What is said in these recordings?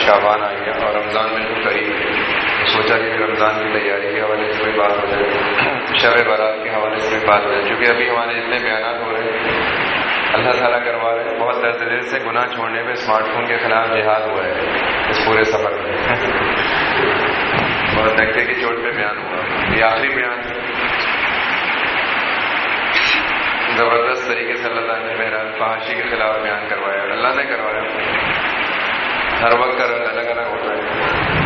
شعبان آ گیا اور رمضان بالکل قریب ہے. سوچا کہ رمضان کی تیاری کے حوالے سے کوئی بات ہو جائے, شب برات کے حوالے سے کوئی بات ہو جائے, کیونکہ ابھی ہمارے جتنے بیانات ہو رہے ہیں اللہ تعالیٰ کروا رہے ہیں. بہت درد دل سے گناہ چھوڑنے پہ اسمارٹ فون کے خلاف جہاد ہوا ہے اس پورے سفر میں. بہت دھکے کی چوٹ پہ بیان ہوا. یہ آخری بیان زبردست طریقے سے اللہ تعالیٰ نے بہرحال فحاشی کے خلاف بیان کروایا, اللہ نے کروایا. ہر وقت کا رنگ الگ الگ ہوتا ہے.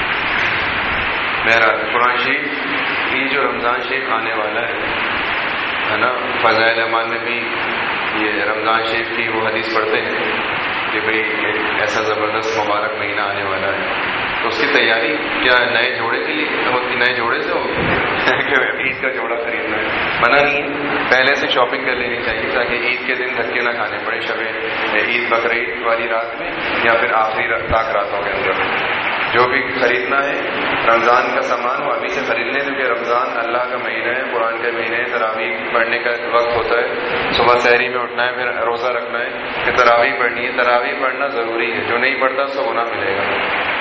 بہرحال قرآن شریف یہ جو رمضان شریف آنے والا ہے نا, فضائل امان میں بھی یہ رمضان شریف کی وہ حدیث پڑھتے ہیں کہ بھئی ایک ایسا زبردست مبارک مہینہ آنے والا ہے, تو اس کی تیاری کیا نئے جوڑے کے لیے ہوتی, نئے جوڑے سے ہوگی کہ عید کا جوڑا خریدنا ہے؟ منع نہیں ہے, پہلے سے شاپنگ کر لینی چاہیے تاکہ عید کے دن دھکے نہ کھانے پڑے شب عید بقرعید والی رات میں یا پھر آخری طاق راتوں کے اندر. جو بھی خریدنا ہے رمضان کا سامان وہ ابھی سے خرید لیں, کیونکہ رمضان اللہ کا مہینہ ہے, قرآن کے مہینے ہے, تراویح پڑھنے کا وقت ہوتا ہے. صبح سحری میں اٹھنا ہے, پھر روزہ رکھنا ہے, پھر تراویح پڑھنی ہے. تراویح پڑھنا ضروری ہے, جو نہیں پڑھتا اس کو گناہ ملے گا.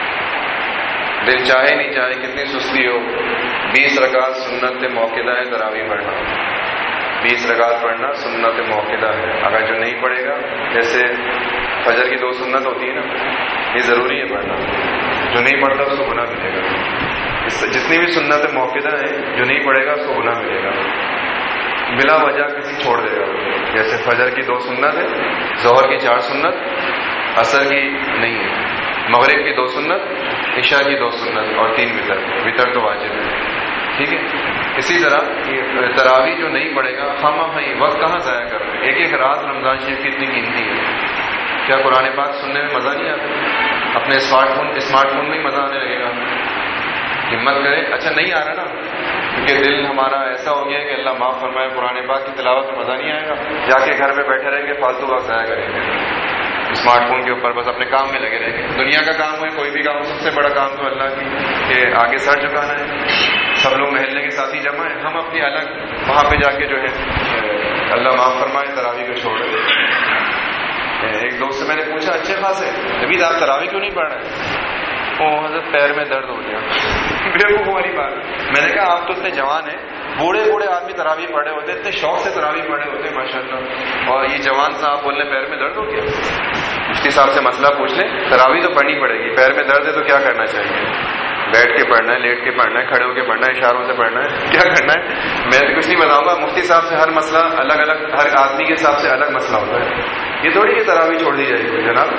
دل چاہے نہیں چاہے کتنی سستی ہو, 20 رکعت سنت موقعہ ہے تراویح پڑھنا. 20 رکعت پڑھنا سنت موقعہ ہے. اگر جو نہیں پڑھے گا, جیسے فجر کی 2 سنت ہوتی ہے نا, یہ ضروری ہے پڑھنا. جو نہیں پڑھتا اس کو گناہ ملے گا. جتنی بھی سنت موقعہ ہیں جو نہیں پڑھے گا اس کو گناہ ملے گا. بلا وجہ کسی چھوڑ دے گا, جیسے فجر کی 2 سنت ہے, ظہر کی 4 سنت, عصر کی نہیں ہے, مغرب کی 2 سنت, عشاء کی 2 سنت اور 3 وتر. وتر تو واجب ہے, ٹھیک ہے. اسی طرح تراویح جو نہیں پڑھے گا, ہم وقت کہاں ضائع کر رہے ہیں. ایک ایک رات رمضان شریف کی اتنی قیمتی ہے. کیا قرآن پاک سننے میں مزہ نہیں آتا؟ اپنے اسمارٹ فون میں ہی مزہ آنے لگے گا. ہمت کرے. اچھا نہیں آ رہا نا, کیونکہ دل ہمارا ایسا ہو گیا کہ اللہ معاف فرمائے, قرآن پاک کی تلاوت میں مزہ نہیں آئے گا. جا کے گھر میں بیٹھے رہیں گے, فالتو وقت ضائع کریں گے اسمارٹ فون کے اوپر, بس اپنے کام میں لگے رہیں گے. دنیا کا کام ہے, کوئی بھی کام, سب سے بڑا کام تو اللہ کی کہ آگے سر جھکانا ہے. سب لوگ محلے کے ساتھ ہی جمع ہیں, ہم اپنی الگ وہاں پہ جا کے جو ہے اللہ معاف فرمائے تراویح کو چھوڑ دیں. ایک دوست سے میں نے پوچھا, اچھے خاصے ابھی آپ تراویح کیوں نہیں پڑھ رہے؟ حضرت پیر میں درد ہو گیا. بالکل والی بات. میں نے کہا آپ تو اتنے جوان ہیں, بوڑھے آدمی تراویح پڑھے ہوتے, اتنے شوق سے تراویح پڑھے ہوتے ہیں ماشاءاللہ, اور یہ جوان صاحب بولنے پیر میں درد ہو گیا. مفتی صاحب سے مسئلہ پوچھ لیں, تراویح تو پڑھنی پڑے گی, پیر میں درد ہے تو کیا کرنا چاہیے؟ بیٹھ کے پڑھنا ہے, لیٹ کے پڑھنا ہے, کھڑے ہو کے پڑھنا ہے, اشاروں سے پڑھنا ہے, کیا کرنا ہے؟ میں کچھ نہیں بتاؤں گا. مفتی صاحب سے ہر مسئلہ الگ الگ, ہر آدمی کے حساب سے الگ مسئلہ ہوتا ہے. یہ تھوڑی کہ تراویح چھوڑ دی جائے گی جناب.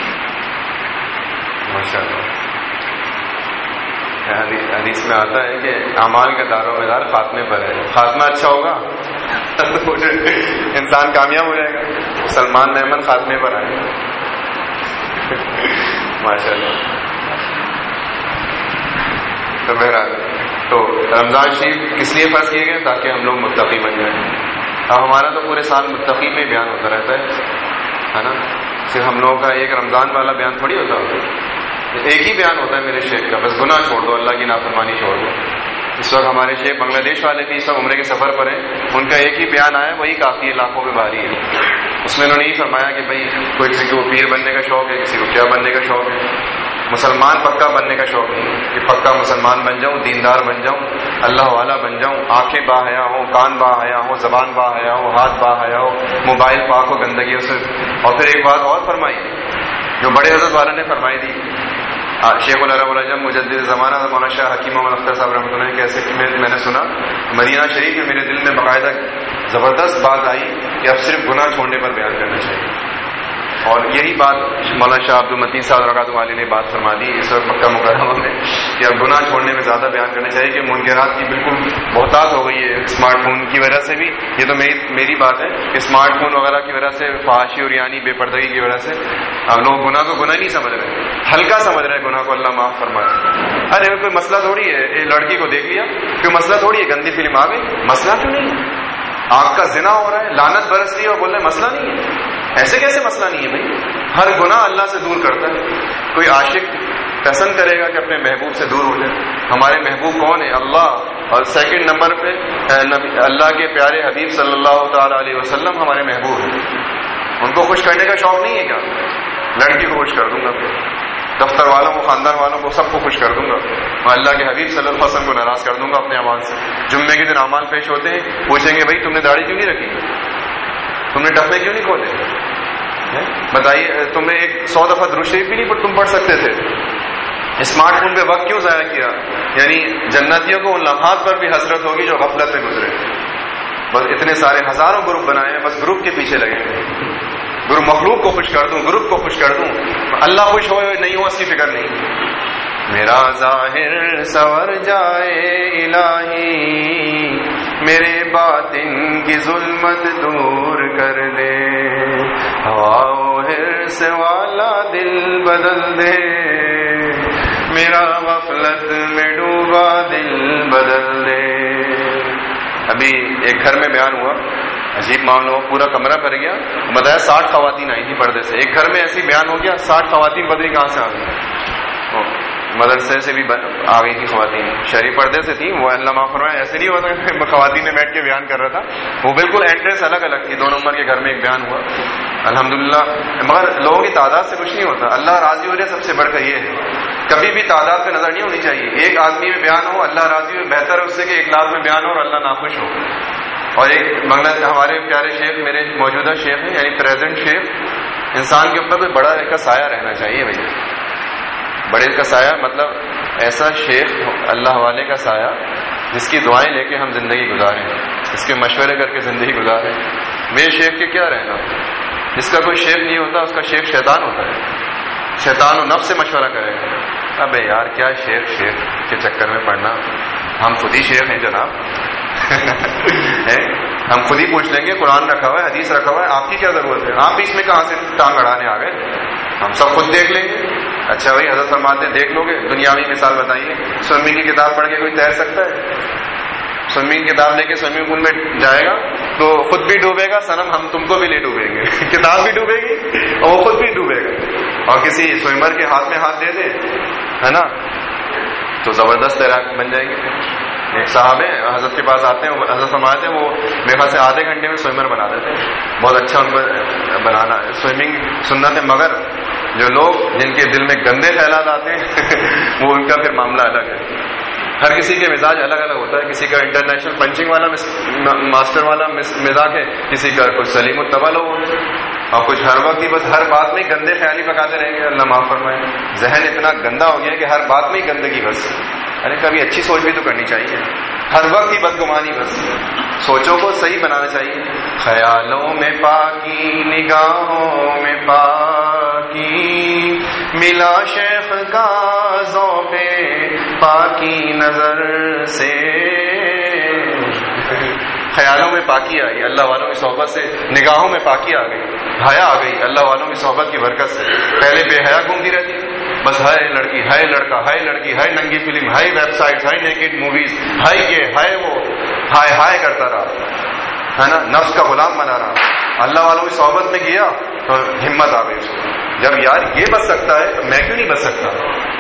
ماشاءاللہ حدیث میں آتا ہے کہ اعمال کا دار و مدار خاتمے پر ہے. خاتمہ اچھا ہوگا تو انسان کامیاب ہو جائے گا. سلمان احمد خاتمے پر آئے ماشاءاللہ. تو بہرحال تو رمضان شریف کس لیے فرض کیے گئے؟ تاکہ ہم لوگ متقی بن جائیں. اب ہمارا تو پورے سال متقی میں بیان ہوتا رہتا ہے نا, صرف ہم لوگوں کا ایک رمضان والا بیان تھوڑی ہوتا ہے. ایک ہی بیان ہوتا ہے میرے شیخ کا, بس گناہ چھوڑ دو, اللہ کی نافرمانی چھوڑ دو. اس وقت ہمارے شیخ بنگلہ دیش والے بھی سب عمرے کے سفر پر ہیں, ان کا ایک ہی بیان آیا, وہی کافی ہے, لاکھوں میں بھاری ہے. اس میں انہوں نے یہ فرمایا کہ بھائی کوئی کسی کو پیر بننے کا شوق ہے, کسی کو کیا بننے کا شوق ہے. مسلمان پکا بننے کا شوق نہیں کہ پکا مسلمان بن جاؤں, دیندار بن جاؤں, اللہ والا بن جاؤں, آنکھیں با حیا ہوں, کان با حیا ہوں, زبان با حیا ہو, ہاتھ با حیا ہو, موبائل پاک ہو گندگیوں سے. اور پھر ایک بات اور فرمائی جو بڑے حضرت والا نے فرمائی دی, شیخ العرب العجم مجدد زمانہ مولانا شاہ حکیم محمد اختر صاحب رحمۃ اللہ کیسے میں نے سنا مدینہ شریف میں, میرے دل میں باقاعدہ زبردست بات آئی کہ اب صرف گناہ چھوڑنے پر بیان کرنا چاہیے. اور یہی بات مولانا شاہ عبد المتین صاحب رکعت والی نے بات فرما دی اس وقت مکہ مکرمہ میں کہ اب گناہ چھوڑنے میں زیادہ بیان کرنا چاہیے کہ منکرات کی بالکل بہتات ہو گئی ہے اسمارٹ فون کی وجہ سے بھی. یہ تو میری بات ہے کہ اسمارٹ فون وغیرہ کی وجہ سے, فحاشی اور یعنی بے پردگی کی وجہ سے ہم لوگ گناہ کو گناہ نہیں سمجھ رہے, ہلکا سمجھ رہے ہیں گناہ کو. اللہ معاف فرمائے. ارے کوئی مسئلہ تھوڑی ہے, یہ لڑکی کو دیکھ لیا, کوئی مسئلہ تھوڑی ہے, گندی فلم آ گئی, مسئلہ کیوں نہیں ہے؟ آگ کا زنا ہو رہا ہے, لعنت برس رہی ہے اور بول رہے مسئلہ نہیں ہے. ایسے کیسے مسئلہ نہیں ہے بھائی؟ ہر گناہ اللہ سے دور کرتا ہے. کوئی عاشق پسند کرے گا کہ اپنے محبوب سے دور ہو جائے. ہمارے محبوب کون ہے؟ اللہ. اور سیکنڈ نمبر پہ اللہ کے پیارے حبیب صلی اللہ تعالی علیہ وسلم ہمارے محبوب ہیں. ان کو خوش کرنے کا شوق نہیں ہے کیا؟ لڑکی کو خوش کر دوں گا. دفتر والوں کو، خاندان والوں کو، سب کو خوش کر دوں گا. میں اللہ کے حبیب صلی اللہ علیہ وسلم کو ناراض کر دوں گا اپنے اعمال سے. جمعے کے دن اعمال پیش ہوتے ہیں، پوچھیں گے بھائی تم نے داڑھی کیوں نہیں رکھی، تم نے ٹخنے کیوں نہیں کھولے، بتائیے تم نے 100 دفعہ درود شریف بھی نہیں تم پڑھ سکتے تھے، اسمارٹ فون پہ وقت کیوں ضائع کیا. یعنی جنتیوں کو ان لمحات پر بھی حسرت ہوگی جو غفلت میں گزرے. بس اتنے سارے ہزاروں گروپ بنائے ہیں، بس گروپ کے پیچھے لگے ہیں. گروپ مخلوق کو خوش کر دوں، گروپ کو خوش کر دوں، اللہ خوش ہو نہیں ہو اس کی فکر نہیں. میرا ظاہر سور جائے الہی، میرے باطن کی ظلمت دور کر دے، ہوا و حرص والا دل بدل دے، میرا غفلت میں ڈوبا دل بدل دے. ابھی ایک گھر میں بیان ہوا، عجیب معاملہ ہو، پورا کمرہ بھر گیا، بتایا 60 خواتین آئی تھی پردے سے. ایک گھر میں ایسی بیان ہو گیا 60 خواتین بدری کہاں سے آ گئی، مدرسے سے بھی آ گئی تھی خواتین، شہری پردے سے تھی. وہ اللہ معاف فرمائے ایسے نہیں ہوتا کہ خواتین نے بیٹھ کے بیان کر رہا تھا، وہ بالکل ایڈریس الگ الگ تھی. 2 نمبر کے گھر میں ایک بیان ہوا الحمدللہ. مگر لوگوں کی تعداد سے کچھ نہیں ہوتا، اللہ راضی ہو رہے سب سے بڑھ کر یہ ہے. کبھی بھی تعداد پہ نظر نہیں ہونی چاہیے. ایک آدمی میں بیان ہو اللہ راضی ہو، بہتر ہے اس سے کہ 1 لاکھ میں بیان ہو اور اللہ ناخوش ہو. اور ایک ہمارے پیارے شیخ، میرے موجودہ شیخ ہیں یعنی پریزنٹ شیخ، انسان کے اوپر کوئی بڑا کا سایہ رہنا چاہیے. بھائی بڑے کا سایہ مطلب ایسا شیخ اللہ والے کا سایہ جس کی دعائیں لے کے ہم زندگی گزاریں، اس کے مشورے کر کے زندگی گزاریں. میرے شیخ کے کیا رہنا، جس کا کوئی شیخ نہیں ہوتا اس کا شیخ شیطان ہوتا ہے. شیطان و نفس سے مشورہ کرے گا. ابے یار کیا شیخ کے چکر میں پڑنا، ہم خود ہی شیخ ہیں جناب. ہم خود ہی پوچھ لیں گے، قرآن رکھا ہوا ہے، حدیث رکھا ہوا ہے، آپ کی کیا ضرورت ہے، آپ اس میں کہاں سے ٹانگ اڑانے آ گئے. ہم سب خود دیکھ لیں گے. اچھا بھائی حضرت فرماتے ہیں دیکھ لو گے. دنیاوی مثال بتائیے، سوئمنگ کی کتاب پڑھ کے کوئی تیر سکتا ہے؟ سوئمنگ کی کتاب لے کے سوئمنگ پول میں جائے گا تو خود بھی ڈوبے گا، صنم ہم تم کو بھی لے ڈوبیں گے. کتاب بھی ڈوبے گی اور وہ خود بھی ڈوبے گا. اور کسی سوئمر کے ہاتھ میں ہاتھ دے دے ہے نا تو زبردست تیراک بن جائے گی. ایک صاحب ہیں حضرت کے پاس آتے ہیں، حضرت فرماتے ہیں وہ میرے خیال سے آدھے گھنٹے میں سوئمر بنا دیتے ہیں. بہت اچھا ان کو بنانا سوئمنگ سنت ہے. مگر جو لوگ جن کے دل میں گندے خیالات آتے ہیں وہ ان کا پھر معاملہ الگ ہے. ہر کسی کے مزاج الگ الگ ہوتا ہے. کسی کا انٹرنیشنل پنچنگ والا ماسٹر والا مزاج ہے، کسی کا کچھ سلیم الطبع لوگ ہوتے ہیں، اور کچھ ہر وقت ہی بس ہر بات میں گندے خیالی پکاتے رہیں گے. اللہ معاف فرمائے. ذہن اتنا گندا ہو گیا کہ ہر بات میں ہی گندگی بس. ارے کبھی اچھی سوچ بھی تو کرنی چاہیے. ہر وقت ہی بدگمانی بس. سوچوں کو صحیح بنانا چاہیے. خیالوں میں پاکی، نگاہوں میں پاکی، ملا شیخ کا ذوق پاکی نظر سے. خیالوں میں پاکی آ گئی اللہ والوں کی صحبت سے. نگاہوں میں پاکی آ گئی، حیا آ گئی اللہ والوں کی صحبت کی برکت سے. پہلے بے حیا گھومتی رہتی بس، ہائے لڑکی، ہائے لڑکا، ہائے لڑکی، ہائے ننگی فلم، ہائے ویب سائٹ، ہائے نیکڈ موویز، ہائے یہ ہائے وہ، ہائے ہائے کرتا رہا ہے نا، نفس کا غلام بنا رہا. اللہ والوں کی صحبت میں گیا تو ہمت آ گئی اس کو. جب یار یہ بچ سکتا ہے تو میں کیوں نہیں بچ سکتا.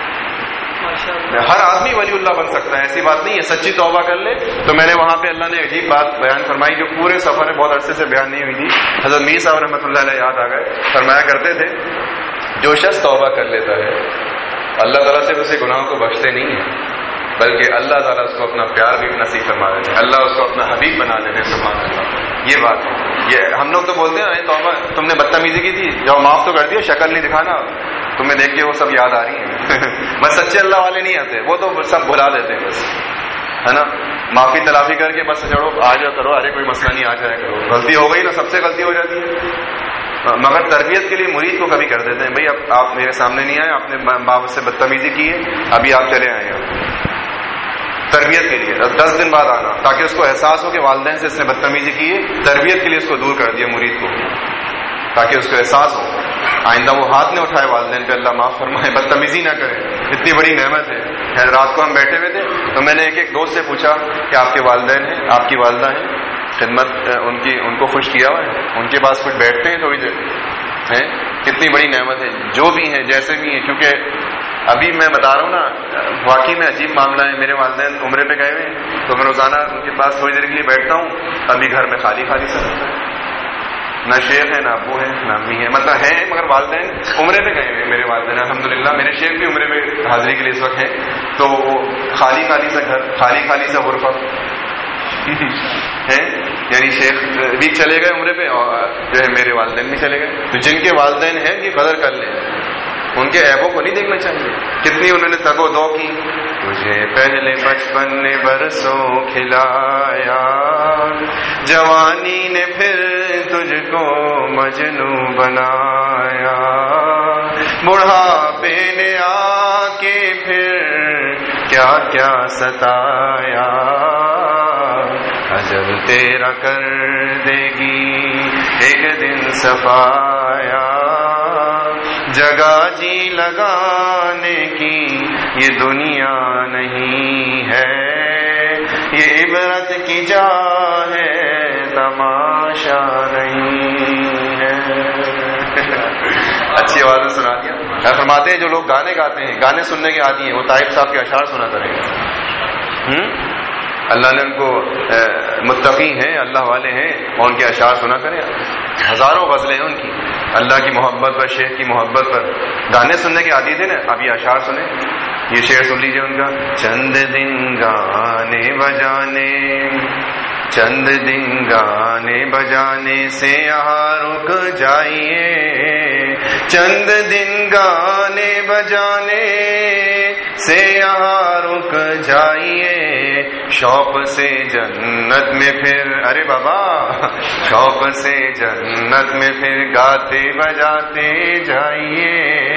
ہر آدمی ولی اللہ بن سکتا ہے، ایسی بات نہیں ہے. سچی توبہ کر لے. تو میں نے وہاں پہ اللہ نے عجیب بات بیان فرمائی جو پورے سفر میں بہت عرصے سے بیان نہیں ہوئی تھی. حضرت میر صاحب رحمۃ اللہ علیہ یاد آ گئے. فرمایا کرتے تھے جو شخص توبہ کر لیتا ہے اللہ تعالیٰ سے اسے گناہوں کو بخشتے نہیں ہیں، بلکہ اللہ تعالیٰ اس کو اپنا پیار بھی نصیب فرما دیتے ہیں، اللہ اس کو اپنا حبیب بنا دیتے ہیں. سبحان اللہ. یہ بات ہے. یہ ہم لوگ تو بولتے ہیں توبہ تم نے بدتمیزی کی تھی جب معاف تو کر دیا، شکل نہیں دکھانا، تمہیں دیکھ کے وہ سب یاد آ رہی ہیں. بس سچے اللہ والے نہیں آتے، وہ تو سب بھلا دیتے ہیں بس، ہے نا. معافی تلافی کر کے بس چڑھو آ جاؤ کرو، ارے کوئی مسئلہ نہیں، آ جائے کرو. غلطی ہو گئی نا، سب سے غلطی ہو جاتی ہے. مگر تربیت کے لیے مرید کو کبھی کر دیتے ہیں، بھائی اب آپ میرے سامنے نہیں آئے، آپ نے باپ سے بدتمیزی کی ہے، ابھی آپ چلے آئے ہیں. تربیت کے لیے 10 دن بعد آنا تاکہ اس کو احساس ہو کہ والدین سے اس نے بدتمیزی کی ہے. تربیت کے لیے اس کو دور کر دیا مرید کو تاکہ اس کو احساس ہو آئندہ وہ ہاتھ نہ اٹھائے والدین پہ. اللہ معاف فرمائے. بدتمیزی نہ کرے. اتنی بڑی نعمت ہے. رات کو ہم بیٹھے ہوئے تھے تو میں نے ایک دوست سے پوچھا کہ آپ کے والدین ہیں، آپ کی والدہ ہیں، خدمت ان کو خوش کیا ہوا ہے، ان کے پاس کچھ بیٹھتے ہیں تھوڑی دیر ہیں. کتنی بڑی نعمت ہے. جو بھی ہیں جیسے بھی ہیں، کیونکہ ابھی میں بتا رہا ہوں نا واقعی میں عجیب معاملہ ہے. میرے والدین عمرے پہ گئے ہوئے ہیں تو میں روزانہ ان کے پاس تھوڑی دیر کے لیے بیٹھتا ہوں. ابھی گھر میں خالی خالی سا رہتا ہے. نہ شیخ ہے نہ ابو ہے نہ امی ہے، مطلب ہیں مگر والدین عمرے پہ گئے ہیں میرے والدین الحمدللہ. میرے شیخ بھی عمرے میں حاضری کے لیے اس وقت ہیں، تو وہ خالی خالی سا گھر، خالی خالی سا غرفہ ہیں. یعنی شیخ بھی چلے گئے عمرے پہ اور جو ہے میرے والدین بھی چلے گئے. تو جن کے والدین ہیں کہ قدر کر لیں، ان کے عیبوں کو نہیں دیکھنا چاہیے. کتنی انہوں نے تگ و دو کی. تجھے پہلے بچپن نے برسوں کھلایا، جوانی نے پھر تجھ کو مجنوں بنایا، بڑھاپے نے آ کے پھر کیا کیا ستایا، اجل تیرا کر دے گی ایک دن صفایا، جگہ جی لگانے کی یہ دنیا نہیں ہے، یہ عبرت کی جا ہے تماشا نہیں ہے. اچھی آواز سنا دیا. فرماتے ہیں جو لوگ گانے گاتے ہیں، گانے سننے کے عادی ہیں، وہ طائف صاحب کے اشعار سنا کریں گے. اللہ نے ان کو متقی ہیں، اللہ والے ہیں، اور ان کے اشعار سنا کریں. ہزاروں غزلیں ہیں ان کی، اللہ کی محبت پر، شیخ کی محبت پر. گانے سننے کے عادی تھے نا، اب یہ اشعار سنیں. یہ شعر سن لیجئے ان کا. چند دن گانے بجانے، چند دن گانے بجانے سے یہاں رک جائیے، چند دن گانے بجانے سے یہاں رک جائیے، شوق سے جنت میں پھر، ارے بابا شوق سے جنت میں پھر گاتے بجاتے جائیے.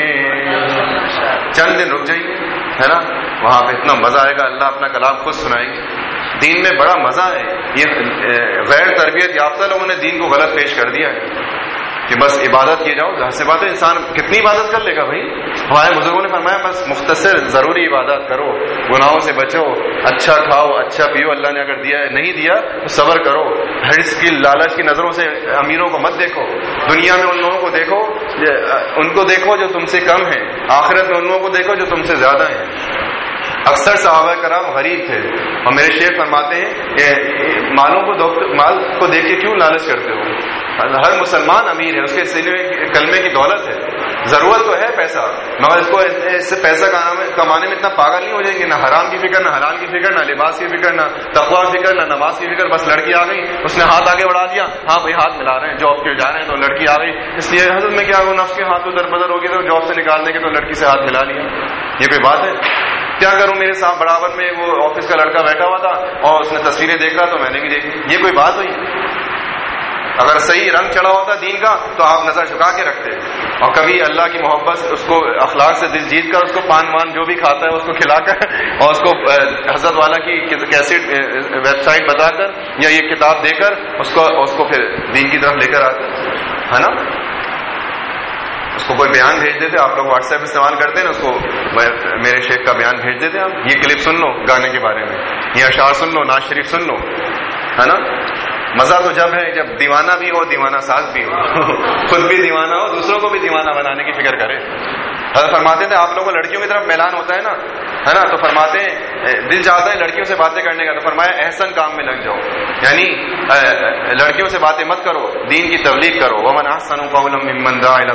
چند دن رک جائیے، ہے نا، وہاں پہ اتنا مزہ آئے گا، اللہ اپنا کلام خود سنائیں گے. دین میں بڑا مزہ ہے. یہ غیر تربیت یافتہ لوگوں نے دین کو غلط پیش کر دیا ہے کہ بس عبادت کیے جاؤ. ظاہر سی بات ہے انسان کتنی عبادت کر لے گا بھائی. ہمارے بزرگوں نے فرمایا بس مختصر ضروری عبادت کرو، گناہوں سے بچو، اچھا کھاؤ، اچھا پیو. اللہ نے اگر دیا نہیں دیا تو صبر کرو. حرص کی، لالچ کی نظروں سے امیروں کو مت دیکھو. دنیا میں ان لوگوں کو دیکھو، ان کو دیکھو جو تم سے کم ہیں. آخرت میں ان لوگوں کو دیکھو جو تم سے زیادہ ہیں. اکثر صحابہ کرام غریب تھے، اور میرے شیخ فرماتے ہیں کہ مال کو دیکھ کے کیوں لالچ کرتے ہو؟ ہر مسلمان امیر ہے، اس کے سینے میں کلمے کی دولت ہے. ضرورت تو ہے پیسہ، مگر اس سے پیسہ کمانے میں اتنا پاگل نہیں ہو جائیں گے. نہ حرام کی فکر، نہ حلال کی فکر، نہ لباس کی فکر، نہ تقوی کی فکر، نہ نماز کی فکر. بس لڑکی آ گئی، اس نے ہاتھ آگے بڑھا دیا، ہاں بھائی ہاتھ ملا رہے ہیں، جاب کے جا رہے ہیں تو لڑکی آ گئی. اس لیے حضرت میں کیا وہ نفس کے ہاتھ ادھر بدر ہو گیا تو جاب سے نکالنے کے تو لڑکی سے ہاتھ ملا لیا. یہ کوئی بات ہے؟ کیا کروں، میرے ساتھ برابر میں وہ آفس کا لڑکا بیٹھا ہوا تھا اور اس نے تصویریں دیکھ رہا تو میں نے بھی دیکھی. یہ کوئی بات ہوئی؟ اگر صحیح رنگ چڑھا ہوتا دین کا تو آپ نظر جھکا کے رکھتے، اور کبھی اللہ کی محبت اس کو اخلاق سے دل جیت کر اس کو پان وان جو بھی کھاتا ہے اس کو کھلا کر اور اس کو حضرت والا کی کیسٹ ویب سائٹ بتا کر یا یہ کتاب دے کر اس کو پھر دین کی طرف لے کر آتے، ہے نا. اس کو کوئی بیان بھیج دیتے. آپ لوگ واٹس ایپ استعمال کرتے ہیں نا، اس کو میرے شیخ کا بیان بھیج دیتے آپ. یہ کلپ سن لو گانے کے بارے میں، یہ اشعار سن لو، نعت شریف سن لو، ہے نا. مزہ تو جب ہے جب دیوانہ بھی ہو، دیوانہ ساز بھی ہو، خود بھی دیوانہ ہو، دوسروں کو بھی دیوانہ بنانے کی فکر کرے. حضرت فرماتے تھے آپ لوگوں کو لڑکیوں کی طرف میلان ہوتا ہے نا، تو فرماتے ہیں دل چاہتا ہے لڑکیوں سے باتیں کرنے کا، تو فرمایا احسن کام میں لگ جاؤ، یعنی لڑکیوں سے باتیں مت کرو، دین کی تبلیغ کرو. ومن احسن قولا ممن دعا الى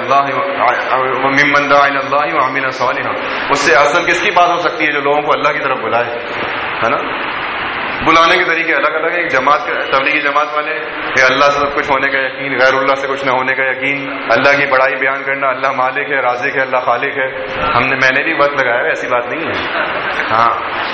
الله وعمل صالحا. اس سے احسن کس کی بات ہو سکتی ہے جو لوگوں کو اللہ کی طرف بلائے، ہے نا. بلانے کے طریقے الگ الگ ہیں. ایک جماعت، تبلیغی جماعت والے کہ اللہ سے سب کچھ ہونے کا یقین، غیر اللہ سے کچھ نہ ہونے کا یقین، اللہ کی بڑائی بیان کرنا، اللہ مالک ہے، رازق ہے، اللہ خالق ہے. میں نے بھی وقت لگایا ہے، ایسی بات نہیں ہے. ہاں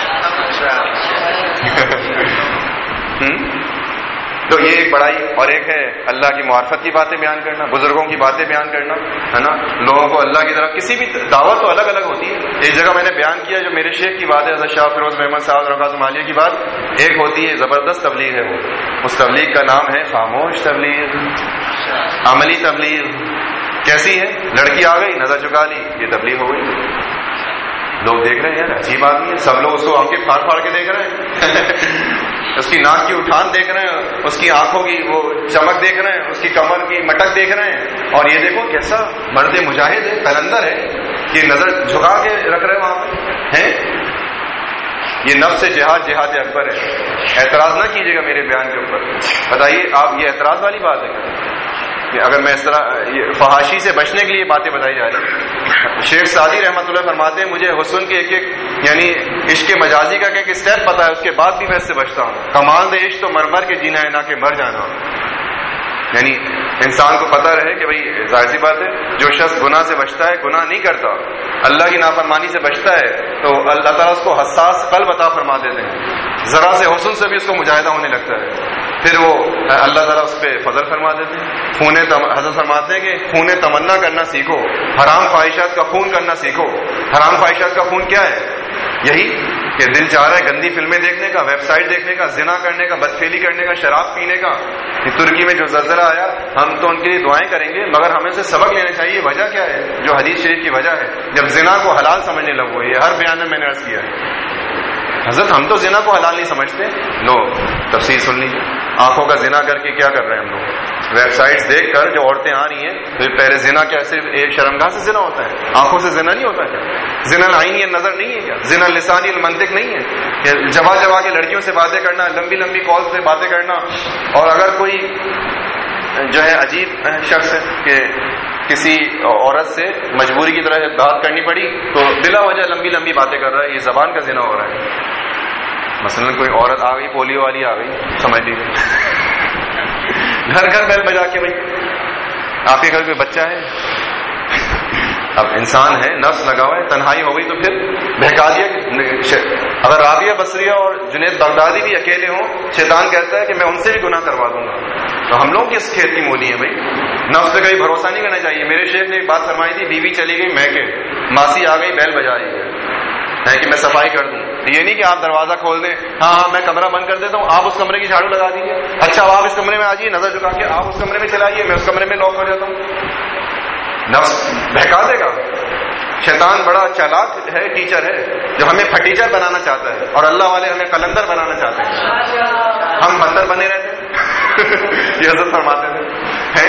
تو یہ ایک بڑائی، اور ایک ہے اللہ کی معرفت کی باتیں بیان کرنا، بزرگوں کی باتیں بیان کرنا، ہے نا. لوگوں کو اللہ کی طرف، کسی بھی دعوت تو الگ الگ ہوتی ہے. ایک جگہ میں نے بیان کیا جو میرے شیخ کی بات ہے، حضرت شاہ فیروز محمد صاحب رکعت مالیہ کی بات. ایک ہوتی ہے زبردست تبلیغ ہے، وہ اس تبلیغ کا نام ہے خاموش تبلیغ، عملی تبلیغ. کیسی ہے؟ لڑکی آ گئی، نظر چکا لی، یہ تبلیغ ہو گئی. لوگ دیکھ رہے ہیں یار عجیب آدمی ہے، سب لوگ اس کو آنکھیں پھاڑ پھاڑ کے دیکھ رہے ہیں اس کی ناک کی اٹھان دیکھ رہے ہیں، اس کی آنکھوں کی وہ چمک دیکھ رہے ہیں، اس کی کمر کی مٹک دیکھ رہے ہیں. اور یہ دیکھو کیسا مرد مجاہد ہے، قلندر ہے، یہ نظر جھکا کے رکھ رہے وہاں ہیں. یہ نفس سے جہاد اکبر ہے. اعتراض نہ کیجیے گا میرے بیان کے اوپر. بتائیے آپ، یہ اعتراض والی بات ہے؟ اگر میں اس طرح فحاشی سے بچنے کے لیے باتیں بتائی جا رہی ہیں. شیخ سعدی رحمۃ اللہ فرماتے ہیں مجھے حسن کے ایک یعنی عشق مجازی کا ایک اسٹیپ پتا ہے، اس کے بعد بھی میں اس سے بچتا ہوں. کمال دے عشق تو مرمر کے جینا ہے نہ کہ مر جانا. یعنی انسان کو پتہ رہے کہ بھئی ظاہر سی بات ہے جو شخص گناہ سے بچتا ہے، گناہ نہیں کرتا، اللہ کی نافرمانی سے بچتا ہے، تو اللہ تعالیٰ اس کو حساس قلب عطا فرما دیتے ہیں. ذرا سے حسن سے بھی اس کو مجاہدہ ہونے لگتا ہے، پھر وہ اللہ تعالیٰ اس پہ فضل فرما دیتے ہیں. حضرت فرماتے ہیں کہ خون تمنا کرنا سیکھو، حرام خواہشات کا خون کرنا سیکھو. حرام خواہشات کا خون کیا ہے؟ یہی کہ دل چاہ رہا ہے گندی فلمیں دیکھنے کا، ویب سائٹ دیکھنے کا، زنا کرنے کا، بدفعلی کرنے کا، شراب پینے کا. ترکی میں جو زلزلہ آیا ہم تو ان کے لیے دعائیں کریں گے، مگر ہمیں سے سبق لینا چاہیے. وجہ کیا ہے؟ جو حدیث شریف کی وجہ ہے، جب زنا کو حلال سمجھنے لگو. یہ ہر بیان میں نے عرض کیا ہے حضرت ہم تو زنا کو حلال نہیں سمجھتے. نو، تفسیر سن لیجیے. آنکھوں کا زنا کر کے کیا کر رہے ہیں ہم لوگ؟ ویب سائٹس دیکھ کر جو عورتیں آ رہی ہیں، تو پہلے زنا کیا صرف ایک شرمگاہ سے زنا ہوتا ہے؟ آنکھوں سے زنا نہیں ہوتا ہے؟ زنا العینی نظر نہیں ہے کیا؟ زنا لسانی المنطق نہیں ہے؟ جبا کے لڑکیوں سے باتیں کرنا، لمبی لمبی کال سے باتیں کرنا. اور اگر کوئی جو ہے عجیب شخص ہے کہ کسی عورت سے مجبوری کی طرح بات کرنی پڑی تو بلا وجہ لمبی لمبی باتیں کر رہا ہے، یہ زبان کا زنا ہو رہا ہے. مثلا کوئی عورت آ گئی، پولیو والی آ گئی، سمجھ لیجیے گھر گھر بیل بجا کے بھائی آپ کے گھر کوئی بچہ ہے. اب انسان ہے، نفس لگا ہوا ہے، تنہائی ہو گئی تو پھر بہکا دیا. اگر رابعہ بصریہ اور جنید بغدادی بھی اکیلے ہوں، شیطان کہتا ہے کہ میں ان سے بھی گناہ کروا دوں گا. تو ہم لوگ کس کھیت کی مولی ہیں بھائی؟ نفس پہ کہیں بھروسہ نہیں کرنا چاہیے. میرے شیخ نے ایک بات فرمائی تھی، بیوی چلی گئی میکے، ماسی آ گئی بیل بجا رہی ہے کہ میں صفائی کر دوں. یہ نہیں کہ آپ دروازہ کھول دیں، ہاں میں کمرہ بند کر دیتا ہوں، آپ اس کمرے کی جھاڑو لگا دیجیے. اچھا آپ اس کمرے میں آ جائیے، نظر جھکا کے آپ اس کمرے میں چلائیے، میں اس کمرے میں لاک ہو جاتا ہوں. نفس بہکا دے گا. شیطان بڑا چالاک ہے، ٹیچر ہے، جو ہمیں پھٹیچر بنانا چاہتا ہے، اور اللہ والے ہمیں قلندر بنانا چاہتے ہیں. ہم بندر بنے رہتے ہیں. یہ حضرت فرماتے ہیں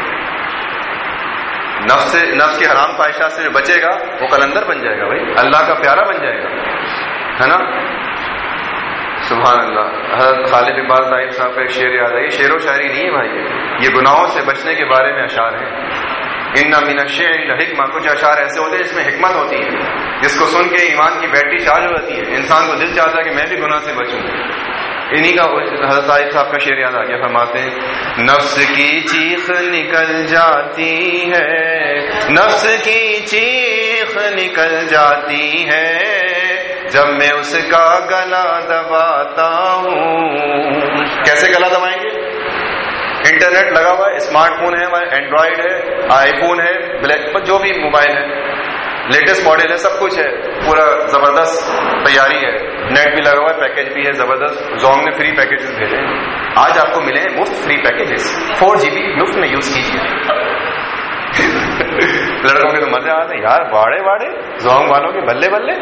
نفس کی حرام خواہشات سے جو بچے گا وہ قلندر بن جائے گا بھائی، اللہ کا پیارا بن جائے گا، ہے نا. سبحان اللہ. حضرت خالد اقبال طاہر صاحب کا ایک شعر یاد ہے. یہ شعر و شاعری نہیں ہے بھائی، یہ گناہوں سے بچنے کے بارے میں اشعار ہیں. ان من الشعر لحکمہ، کچھ اشعار ایسے ہوتے ہیں جس میں حکمت ہوتی ہے، جس کو سن کے ایمان کی بیٹری چارج ہو جاتی ہے، انسان کو دل چاہتا ہے کہ میں بھی گناہ سے بچوں. انہی کا حضرت طاہر صاحب کا شعر یاد آ گیا. فرماتے ہیں نفس کی چیخ نکل جاتی ہے، نفس کی چیخ نکل جاتی ہے جب میں اس کا گلا دباتا ہوں. کیسے گلا دبائیں گے؟ انٹرنیٹ لگا ہوا ہے، اسمارٹ فون ہے ہمارے، اینڈرائڈ ہے، آئی فون ہے، بلیک جو بھی موبائل ہے، لیٹسٹ ماڈل ہے، سب کچھ ہے، پورا زبردست تیاری ہے، نیٹ بھی لگا ہوا ہے، پیکج بھی ہے زبردست. زونگ نے فری پیکیجز بھیجے ہیں، آج آپ کو ملے ہیں مفت فری پیکیجز، 4 GB مفت میں یوز کیجیے. لڑکوں کے تو مزے آتے ہیں یار، باڑے زونگ والوں کے بلے بلے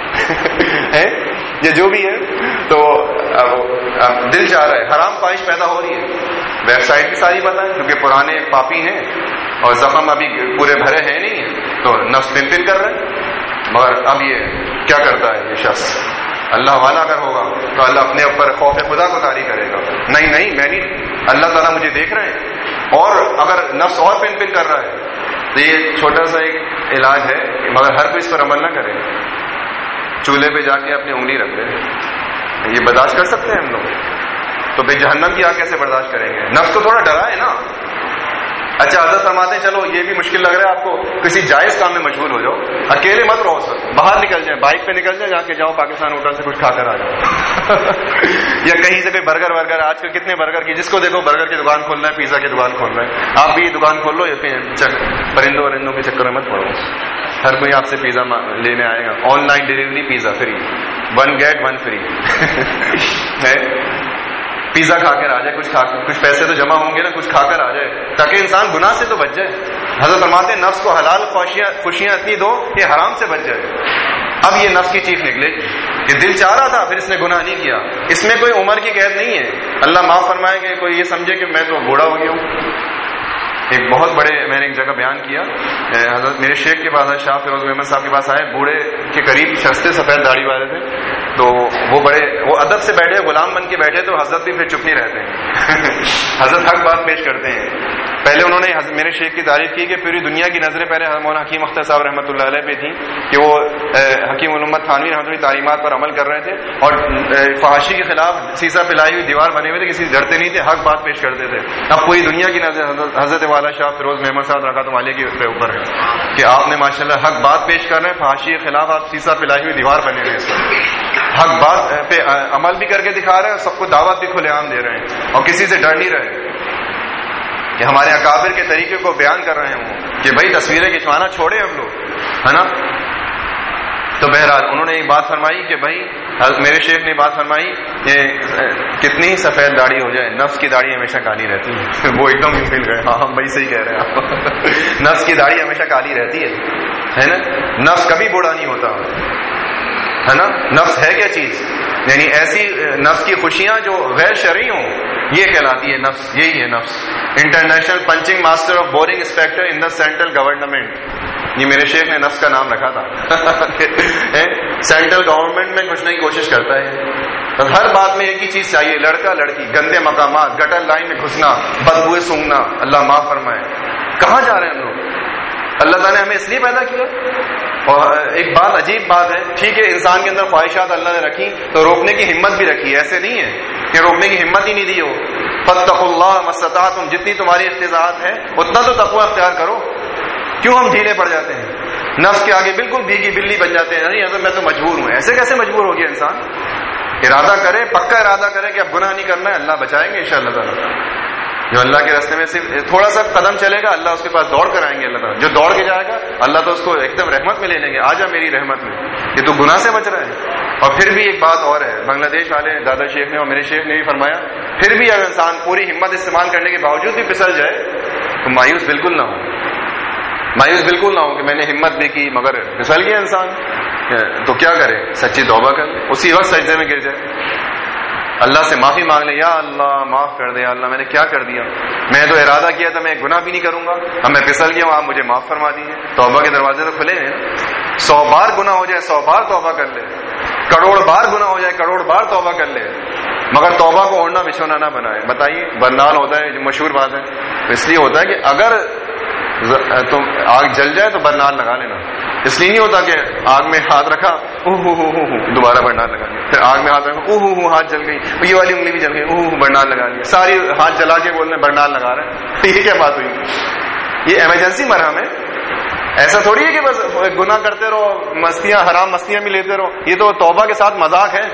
یہ جو بھی ہے. تو اب دل چاہ رہا ہے، حرام خواہش پیدا ہو رہی ہے. ویب سائٹ بھی ساری بتائیں کیونکہ پرانے پاپی ہیں اور زخم ابھی پورے بھرے ہیں نہیں ہیں، تو نفس پن کر رہے ہیں. مگر اب یہ کیا کرتا ہے یہ شخص؟ اللہ والا اگر ہوگا تو اللہ اپنے اوپر خوف خدا کو طاری کرے گا. نہیں میں نہیں، اللہ تعالیٰ مجھے دیکھ رہے ہیں. اور اگر نفس اور پن کر رہا ہے تو یہ چھوٹا سا ایک علاج ہے، مگر ہر کوئی اس پر عمل نہ کرے. چولہے پہ جا کے اپنی انگلی رکھ دے. یہ برداشت کر سکتے ہیں ہم لوگ؟ تو بے جہنم کی آگ کیسے برداشت کریں گے؟ نفس کو تھوڑا ڈرائے نا. اچھا حضرت فرماتے ہیں چلو یہ بھی مشکل لگ رہا ہے آپ کو، کسی جائز کام میں مشغول ہو جاؤ، اکیلے مت رہو سر، باہر نکل جائیں، بائک پہ نکل جائیں، جا کے جاؤ پاکستان ہوٹل سے کچھ کھا کر آ جاؤ. یا کہیں سے کوئی برگر آج کل کتنے برگر کی، جس کو دیکھو برگر کی دکان کھول رہا ہے، پیزا کی دکان کھول رہا ہے. آپ بھی دکان کھول لو، یہ پرندوں کے چکر میں مت پڑو. ہر کوئی آپ سے پیزا لینے آئے گا. Online delivery pizza free, 1 get 1 free ہے. پیزا کھا کر آ جائے، کچھ پیسے تو جمع ہوں گے نا، کچھ کھا کر آ جائے تاکہ انسان گناہ سے تو بچ جائے. حضرت فرماتے ہیں نفس کو حلال خوشیاں اتنی دو کہ حرام سے بچ جائے. اب یہ نفس کی چیخ نکلے، یہ دل چاہ رہا تھا پھر اس نے گناہ نہیں کیا. اس میں کوئی عمر کی قید نہیں ہے. اللہ معاف فرمائے کہ کوئی یہ سمجھے کہ میں تو بوڑھا ہو گیا ہوں. ایک بہت بڑے میں نے ایک جگہ بیان کیا، حضرت میرے شیخ کے پاس شاہ فیروز احمد صاحب کے پاس آئے، بوڑھے کے قریب شخص تھے، سفید داڑھی والے تھے. تو وہ ادب سے بیٹھے، غلام بن کے بیٹھے، تو حضرت بھی پھر چپ نہیں رہتے ہیں. حضرت حق بات پیش کرتے ہیں. پہلے انہوں نے میرے شیخ کی تعریف کی کہ پوری دنیا کی نظریں پہلے مولانا حکیم اختر صاحب رحمۃ اللہ علیہ پہ تھیں کہ وہ حکیم علومت تھانوی رحمۃ اللہ تعلیمات پر عمل کر رہے تھے اور فحاشی کے خلاف سیسا پلائی ہوئی دیوار بنے ہوئے تھے، کسی ڈرتے نہیں تھے، حق بات پیش کرتے تھے. اب پوری دنیا کی نظر حضرت والا شاہ فیروز محمد صاحب رکعت مالیہ کے اوپر ہے کہ آپ نے ماشاءاللہ حق بات پیش کر رہے ہیں، فحاشی کے خلاف آپ سیسا پلائی ہوئی دیوار بنے ہوئے ہیں، حق بات پہ عمل بھی کر کے دکھا رہے ہیں اور سب کو دعوت بھی کھلے عام دے رہے ہیں اور کسی سے ڈر نہیں رہے کہ ہمارے اکابر کے طریقے کو بیان کر رہے ہوں کہ بھائی تصویریں کھنچوانا چھوڑے ہم لوگ، ہے نا. تو بہرحال انہوں نے ایک بات فرمائی کہ بھائی میرے شیخ نے بات فرمائی کہ کتنی سفید داڑھی ہو جائے نفس کی داڑھی ہمیشہ کالی رہتی ہے. وہ ایک دم مل گئے، ہاں ہم بھائی صحیح کہہ رہے ہیں آپ. نفس کی داڑھی ہمیشہ کالی رہتی ہے نا. نفس کبھی بوڑھا نہیں ہوتا ہے نا. نفس ہے کیا چیز؟ یعنی ایسی نفس کی خوشیاں جو غیر شرعی ہوں، یہ کہلاتی ہے نفس. یہی ہے نفس. International punching master of boring inspector in the central government, یہ میرے شیخ نے نفس کا نام رکھا تھا. سینٹرل گورنمنٹ میں گھسنے کی کوشش کرتا ہے، ہر بات میں ایک ہی چیز چاہیے، لڑکا لڑکی، گندے مقامات، گٹر لائن میں گھسنا، بدبوئے سونگنا. اللہ معاف فرمائے. کہاں جا رہے ہیں ہم لوگ؟ اللہ تعالیٰ نے ہمیں اس لیے پیدا کیا. اور ایک بات عجیب بات ہے، ٹھیک ہے انسان کے اندر خواہشات اللہ نے رکھی تو روکنے کی ہمت بھی رکھی ہے، ایسے نہیں ہے کہ روکنے کی ہمت ہی نہیں دی ہو. فاتقوا اللہ ما استطعتم، جتنی تمہاری اختیارات ہے اتنا تو تقوی اختیار کرو. کیوں ہم ڈھیلے پڑ جاتے ہیں، نفس کے آگے بالکل بھیگی بلی بن جاتے ہیں. نہیں میں تو مجبور ہوں. ایسے کیسے مجبور ہو گیا انسان؟ ارادہ کرے، پکا ارادہ کرے کہ اب گناہ نہیں کرنا ہے، اللہ بچائیں گے انشاءاللہ تعالی. جو اللہ کے راستے میں صرف تھوڑا سا قدم چلے گا اللہ اس کے پاس دوڑ کر آئیں گے. اللہ تعالیٰ جو دوڑ کے جائے گا اللہ تو اس کو ایک دم رحمت میں لے لیں گے. آ جا میری رحمت میں، یہ تو گناہ سے بچ رہا ہے. اور پھر بھی ایک بات اور ہے، بنگلہ دیش والے دادا شیخ نے اور میرے شیخ نے بھی فرمایا، پھر بھی اگر انسان پوری ہمت استعمال کرنے کے باوجود بھی پھسل جائے تو مایوس بالکل نہ ہو. مایوس بالکل نہ ہو کہ میں نے ہمت بھی کی مگر پھسل گیا انسان. تو کیا کرے؟ سچی توبہ کر لے، اسی وقت سجدے میں گر جائے، اللہ سے معافی مانگ لے. یا اللہ معاف کر دے، یا اللہ میں نے کیا کر دیا، میں تو ارادہ کیا تھا میں گناہ بھی نہیں کروں گا، اب میں پھسل گیا ہوں، آپ مجھے معاف فرما دیجیے. توبہ کے دروازے تو کھلے ہیں. 100 بار گناہ ہو جائے 100 بار توبہ کر لے، کروڑ بار گناہ ہو جائے کروڑ بار توبہ کر لے، مگر توبہ کو اوڑھنا بچھونا نہ بنائے. بتائیے برنال ہوتا ہے، جو مشہور بات ہے، اس لیے ہوتا ہے کہ اگر تم آگ جل جائے تو برنال لگا لینا. اس لیے نہیں ہوتا کہ آگ میں ہاتھ رکھا دوبارہ برنال لگا لیا، پھر آگ میں ہاتھ رکھا ہاتھ جل گئی، یہ والی انگلی بھی جل گئی برنال لگا لیا، ساری ہاتھ جلا کے بولنے برنال لگا رہے ہیں. یہ کیا بات ہوئی؟ یہ ایمرجنسی مرہم ہے. ایسا تھوڑی ہے کہ بس گناہ کرتے رہو، مستیاں حرام مستیاں بھی لیتے رہو. یہ تو توبہ کے ساتھ مذاق ہے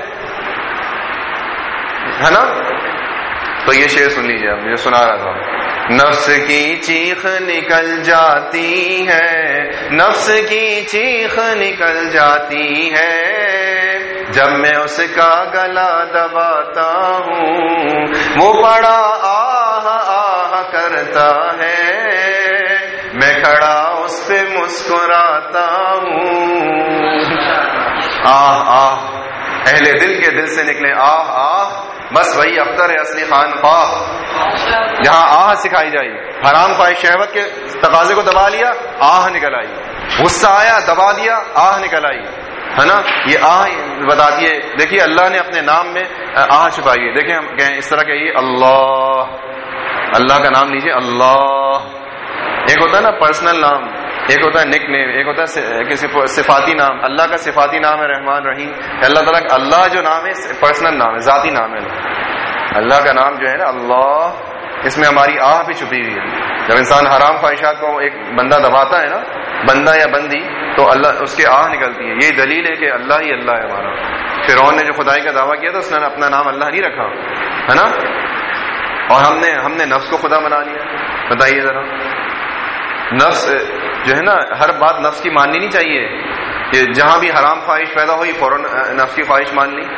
نا. تو یہ شعر سن لیجیے، آپ مجھے سنا رہا تھا. نفس کی چیخ نکل جاتی ہے، نفس کی چیخ نکل جاتی ہے، جب میں اس کا گلا دباتا ہوں، وہ بڑا آہ آہ کرتا ہے، میں کھڑا اس پہ مسکراتا ہوں. آہ آہ، اہل دل کے دل سے نکلے آہ آہ، بس وہی اختر ہے اصلی خان خواہ. جہاں آہ سکھائی جائی، حرام خواہش شہوت کے تقاضے کو دبا لیا آہ نکل آئی، غصہ آیا دبا دیا آہ نکل آئی، ہے نا. یہ آہ بتاتی ہے. دیکھیے اللہ نے اپنے نام میں آہ چھپائی ہے. دیکھیں ہم کہیں اس طرح کہیے اللہ، اللہ کا نام لیجیے اللہ. ایک ہوتا ہے نا پرسنل نام، ایک ہوتا ہے نک نیم، ایک ہوتا ہے کسی صفاتی نام. اللہ کا صفاتی نام ہے رحمان رحیم. اللہ تعالیٰ اللہ جو نام ہے پرسنل نام ہے، ذاتی نام ہے. اللہ کا نام جو ہے نا اللہ، اس میں ہماری آہ بھی چھپی ہوئی ہے. جب انسان حرام خواہشات کو ایک بندہ دباتا ہے نا، بندہ یا بندی، تو اللہ اس کے آہ نکلتی ہے. یہی دلیل ہے کہ اللہ ہی اللہ ہے ہمارا. فرعون نے جو خدائی کا دعویٰ کیا تھا اس نے اپنا نام اللہ نہیں رکھا، ہے نا. اور ہم نے نفس کو خدا بنا لیا. بتائیے ذرا، نفس جو ہے نا، ہر بات نفس کی ماننی نہیں چاہیے کہ جہاں بھی حرام خواہش پیدا ہوئی فوراً نفس کی خواہش مان لی.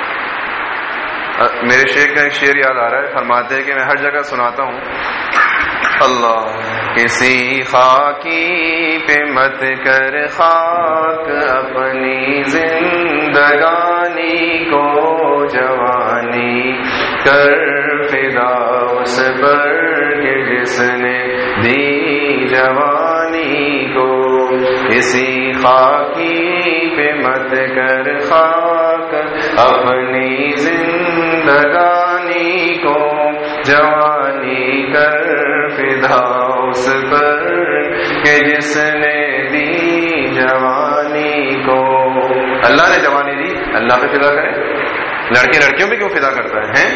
میرے شیخ کا ایک شعر یاد آ رہا ہے، فرماتے ہیں کہ میں ہر جگہ سناتا ہوں. اللہ کسی خاکی پہ مت کر خاک اپنی زندگانی کو، جوانی کر فدا اس پر کہ جس نے دی جوانی کو. اسی خاکی پہ مت کر خاک اپنی زندگانی کو، جوانی کر فدا فدا اس پر کہ جس نے دی جوانی کو. اللہ نے جوانی دی، اللہ پہ فدا کرے. لڑکے لڑکیوں پہ کیوں فدا کرتا ہے؟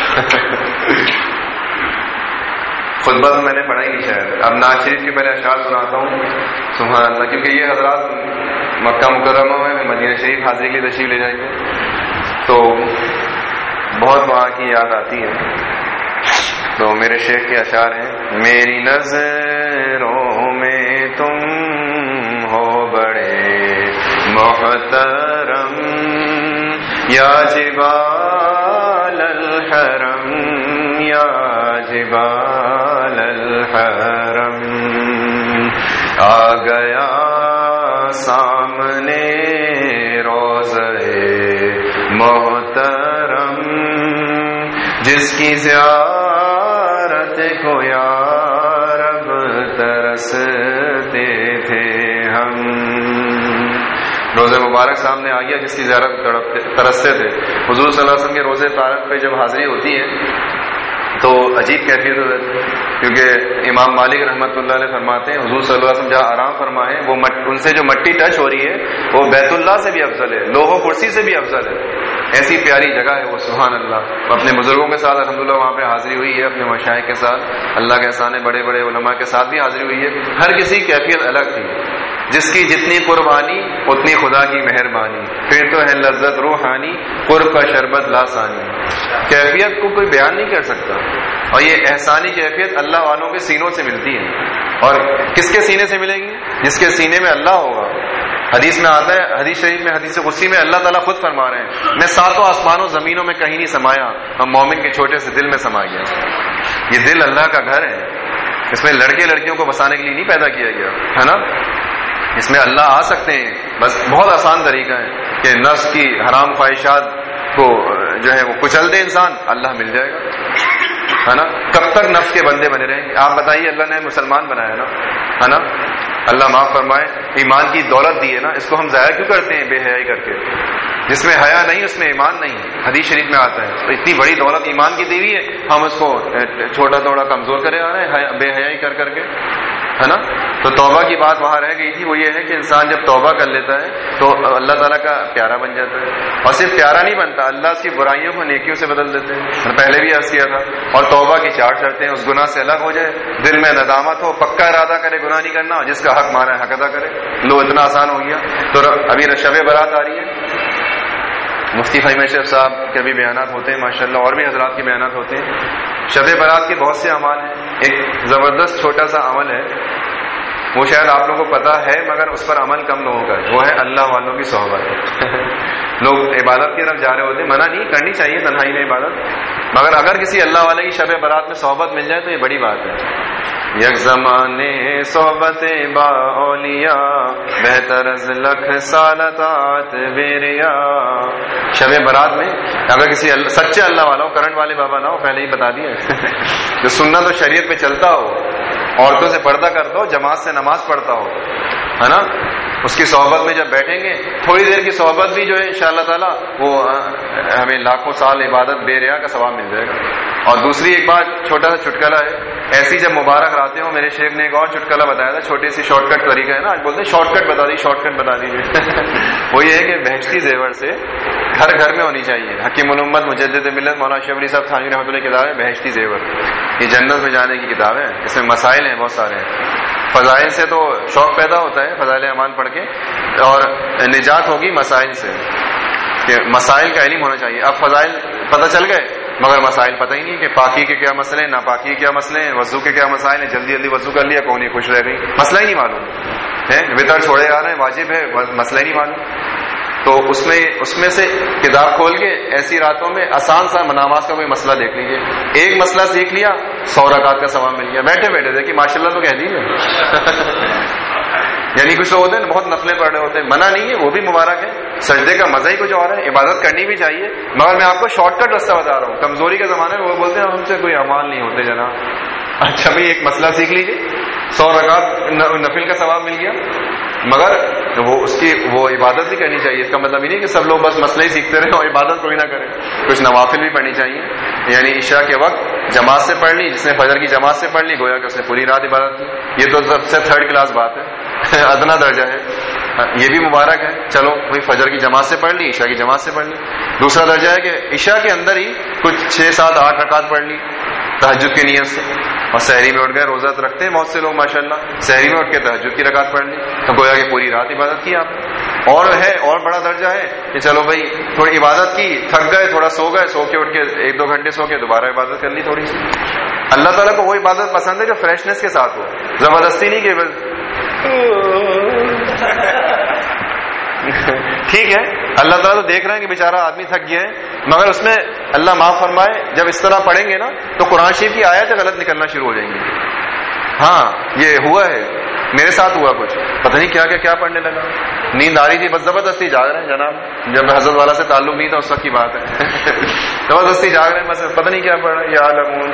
خطبہ تو میں نے پڑھا ہی نہیں شاید. اب ناز شریف کے پہلے اشعار سناتا ہوں. سبحان اللہ. کیونکہ یہ حضرات مکہ مکرمہ میں مدینہ شریف حاضری کے لیے تشریف لے جائیں گے تو بہت وہاں کی یاد آتی ہے. تو میرے شیخ کے اشعار ہیں. میری نظروں میں تم ہو بڑے محترم یا جبال الحرم یا جبال الحرم. آ گیا سامنے روضہ محترم جس کی زیارت کو یا رب ترستے تھے ہم. روزہ مبارک سامنے آ گیا جس کی زیارت ترستے تھے. حضور صلی اللہ علیہ وسلم کے روزے طارق پہ جب حاضری ہوتی ہے تو عجیب کیفیت ہو جاتی ہے. کیونکہ امام مالک رحمۃ اللہ علیہ فرماتے ہیں حضور صلی اللہ علیہ وسلم جہاں آرام فرمائے وہ ان سے جو مٹی ٹچ ہو رہی ہے وہ بیت اللہ سے بھی افضل ہے، لوح و کرسی سے بھی افضل ہے. ایسی پیاری جگہ ہے وہ. سبحان اللہ. اپنے بزرگوں کے ساتھ الحمدللہ وہاں پہ حاضری ہوئی ہے، اپنے مشائخ کے ساتھ، اللہ کے احسان بڑے بڑے علماء کے ساتھ بھی حاضری ہوئی ہے. ہر کسی کی کیفیت الگ تھی. جس کی جتنی قربانی اتنی خدا کی مہربانی. پھر تو ہے لذت روحانی قرب کا شربت لاسانی. کیفیت کو کوئی بیان نہیں کر سکتا. اور یہ احسانی کیفیت اللہ والوں کے سینوں سے ملتی ہے. اور کس کے سینے سے ملے گی؟ جس کے سینے میں اللہ ہوگا. حدیث میں آتا ہے، حدیث شریف میں حدیث قدسی میں اللہ تعالیٰ خود فرما رہے ہیں میں ساتوں آسمانوں زمینوں میں کہیں نہیں سمایا، ہم مومن کے چھوٹے سے دل میں سما گیا. یہ دل اللہ کا گھر ہے. اس میں لڑکے لڑکیوں کو بسانے کے لیے نہیں پیدا کیا گیا ہے نا. اس میں اللہ آ سکتے ہیں. بس بہت آسان طریقہ ہے کہ نفس کی حرام خواہشات کو جو ہے وہ کچل دے انسان، اللہ مل جائے گا ہے نا. کب تک نفس کے بندے بنے رہیں گے؟ آپ بتائیے. اللہ نے مسلمان بنایا نا ہے نا. اللہ معاف فرمائے. ایمان کی دولت دی ہے نا، اس کو ہم ضائع کیوں کرتے ہیں بے حیائی کر کے؟ جس میں حیا نہیں اس میں ایمان نہیں. حدیث شریف میں آتا ہے. تو اتنی بڑی دولت ایمان کی دی ہوئی ہے، ہم اس کو چھوٹا تھوڑا کمزور کرے آ رہے ہیں بے حیائی کر کر کے ہے نا. تو توبہ کی بات وہاں رہ گئی تھی. وہ یہ ہے کہ انسان جب توبہ کر لیتا ہے تو اللہ تعالیٰ کا پیارا بن جاتا ہے. اور صرف پیارا نہیں بنتا، اللہ اس کی برائیوں کو نیکیوں سے بدل دیتے ہیں. میں پہلے بھی عرض کیا تھا. اور توبہ کی چاٹ کرتے ہیں، اس گناہ سے الگ ہو جائے، دل میں ندامت ہو، پکا ارادہ کرے گناہ نہیں کرنا، جس کا حق مارا ہے حق ادا کرے. لو اتنا آسان ہو گیا. تو ابھی شب برات آ رہی ہے. مفتی فہیم اشرف صاحب کے بھی بیانات ہوتے ہیں ماشاءاللہ، اور بھی حضرات کے بیانات ہوتے ہیں. شب برات کے بہت سے اعمال ہیں. ایک زبردست چھوٹا سا عمل ہے، وہ شاید آپ لوگوں کو پتا ہے مگر اس پر عمل کم لوگوں کا ہے. وہ ہے اللہ والوں کی صحبت. لوگ عبادت کی طرف جا رہے ہوتے ہیں، منع نہیں کرنی چاہیے تنہائی میں عبادت، مگر اگر کسی اللہ والے کی شب برات میں صحبت مل جائے تو یہ بڑی بات ہے. یک زمانے صحبت با اولیاء بہتر از لکھ سالتات بیریا. شب برات میں اگر کسی سچے اللہ والا ہو، کرنٹ والے بابا نہ ہو، پہلے ہی بتا دیا جو سننا تو شریعت میں چلتا ہو، عورتوں سے پردہ کرتا ہو، جماعت سے نماز پڑھتا ہو ہے نا. اس کی صحبت میں جب بیٹھیں گے تھوڑی دیر کی صحبت بھی جو ہے انشاءاللہ تعالی وہ ہمیں لاکھوں سال عبادت بے ریا کا ثواب مل جائے گا. اور دوسری ایک بات چھوٹا سا چٹکلا ہے. ایسی جب مبارک راتیں ہوں، میرے شیخ نے ایک اور چٹکلا بتایا تھا، چھوٹی سی شارٹ کٹ طریقہ ہے نا، آج بولتے ہیں شارٹ کٹ بتا دیجیے، شارٹ کٹ بتا دیجیے. وہ یہ ہے کہ بہشتی زیور سے ہر گھر میں ہونی چاہیے. حکیم الامت مجدد ملت مولانا شیخ علی صاحب تھانوی رحمۃ اللہ کی کتاب ہے بہشتی زیور. یہ جنت میں جانے کی کتاب ہے. اس میں مسائل ہیں بہت سارے ہیں. فضائل سے تو شوق پیدا ہوتا ہے فضائل اعمال پڑھ کے، اور نجات ہوگی مسائل سے کہ مسائل کا علم ہونا چاہیے. اب فضائل پتہ چل گئے مگر مسائل پتہ ہی نہیں کہ پاکی کے کیا مسئلے ہیں، ناپاکی کے کیا مسئلے ہیں، وضو کے کیا مسائل ہیں. جلدی جلدی وضو کر لیا، کون ہی خوش رہ گئی، مسئلہ ہی نہیں معلوم ہے. وطر چھوڑے آ رہے ہیں واجب ہے، مسئلہ ہی نہیں معلوم. تو اس میں سے کتاب کھول کے ایسی راتوں میں آسان سا نماز کا کوئی مسئلہ دیکھ لیجیے. ایک مسئلہ سیکھ لیا، 100 رکعت کا ثواب مل گیا. بیٹھے بیٹھے دیکھیے ماشاء اللہ تو کہہ دیجیے. یعنی کچھ لوگ ہوتے ہیں بہت نفلیں پڑھ رہے ہوتے ہیں، منع نہیں ہے، وہ بھی مبارک ہے. سجدے کا مزہ ہی کچھ اور ہے، عبادت کرنی بھی چاہیے، مگر میں آپ کو شارٹ کٹ راستہ بتا رہا ہوں. کمزوری کے زمانے میں وہ بولتے ہیں ہم سے کوئی اعمال نہیں ہوتے جناب. اچھا بھائی ایک مسئلہ سیکھ لیجیے، 100 رکعت نفل کا ثواب مل گیا، مگر وہ عبادت بھی کرنی چاہیے. اس کا مطلب یہ نہیں کہ سب لوگ بس مسئلہ ہی سیکھتے رہے اور عبادت کوئی نہ کرے. کچھ نوافل بھی پڑھنی چاہیے. یعنی عشاء کے وقت جماعت سے پڑھ لی، جس نے فجر کی جماعت سے پڑھ لی گویا کہ اس نے پوری رات عبادت کی. یہ تو سب سے تھرڈ کلاس بات ہے، ادنا درجہ ہے. یہ بھی مبارک ہے، چلو بھائی فجر کی جماعت سے پڑھ لی، عشاء کی جماعت سے پڑھ لی. دوسرا درجہ ہے کہ عشاء کے اندر ہی کچھ 6 7 8 رکعات پڑھ لی تہجد کی نیت سے، اور سحری میں اٹھ گئے. روزہ رکھتے ہیں بہت سے لوگ ماشاءاللہ، سحری میں اٹھ کے تہجد کی رکعت پڑھ لی، تو گویا کہ پوری رات عبادت کی آپ. اور ہے اور بڑا درجہ ہے کہ چلو بھائی تھوڑی عبادت کی، تھک گئے، تھوڑا سو گئے، سو کے اٹھ کے 1 2 گھنٹے سو کے دوبارہ عبادت کر لی تھوڑی سی. اللہ تعالیٰ کو وہ عبادت پسند ہے جو فریشنس کے ساتھ ہو، زبردستی نہیں کہ ٹھیک ہے. اللہ تعالیٰ تو دیکھ رہے ہیں کہ بیچارہ آدمی تھک گیا ہے، مگر اس میں اللہ معاف فرمائے جب اس طرح پڑھیں گے نا تو قرآن شریف کی آیتیں غلط نکلنا شروع ہو جائیں گی. ہاں یہ ہوا ہے، میرے ساتھ ہوا کچھ، پتہ نہیں کیا پڑھنے لگا. نیند آ رہی تھی، بس زبردستی جاگ رہے ہیں جناب، جب حضرت والا سے تعلق نہیں تھا اس وقت کی بات ہے. زبردستی جاگ رہے ہیں، بس پتہ نہیں کیا پڑھ رہا ہے. یا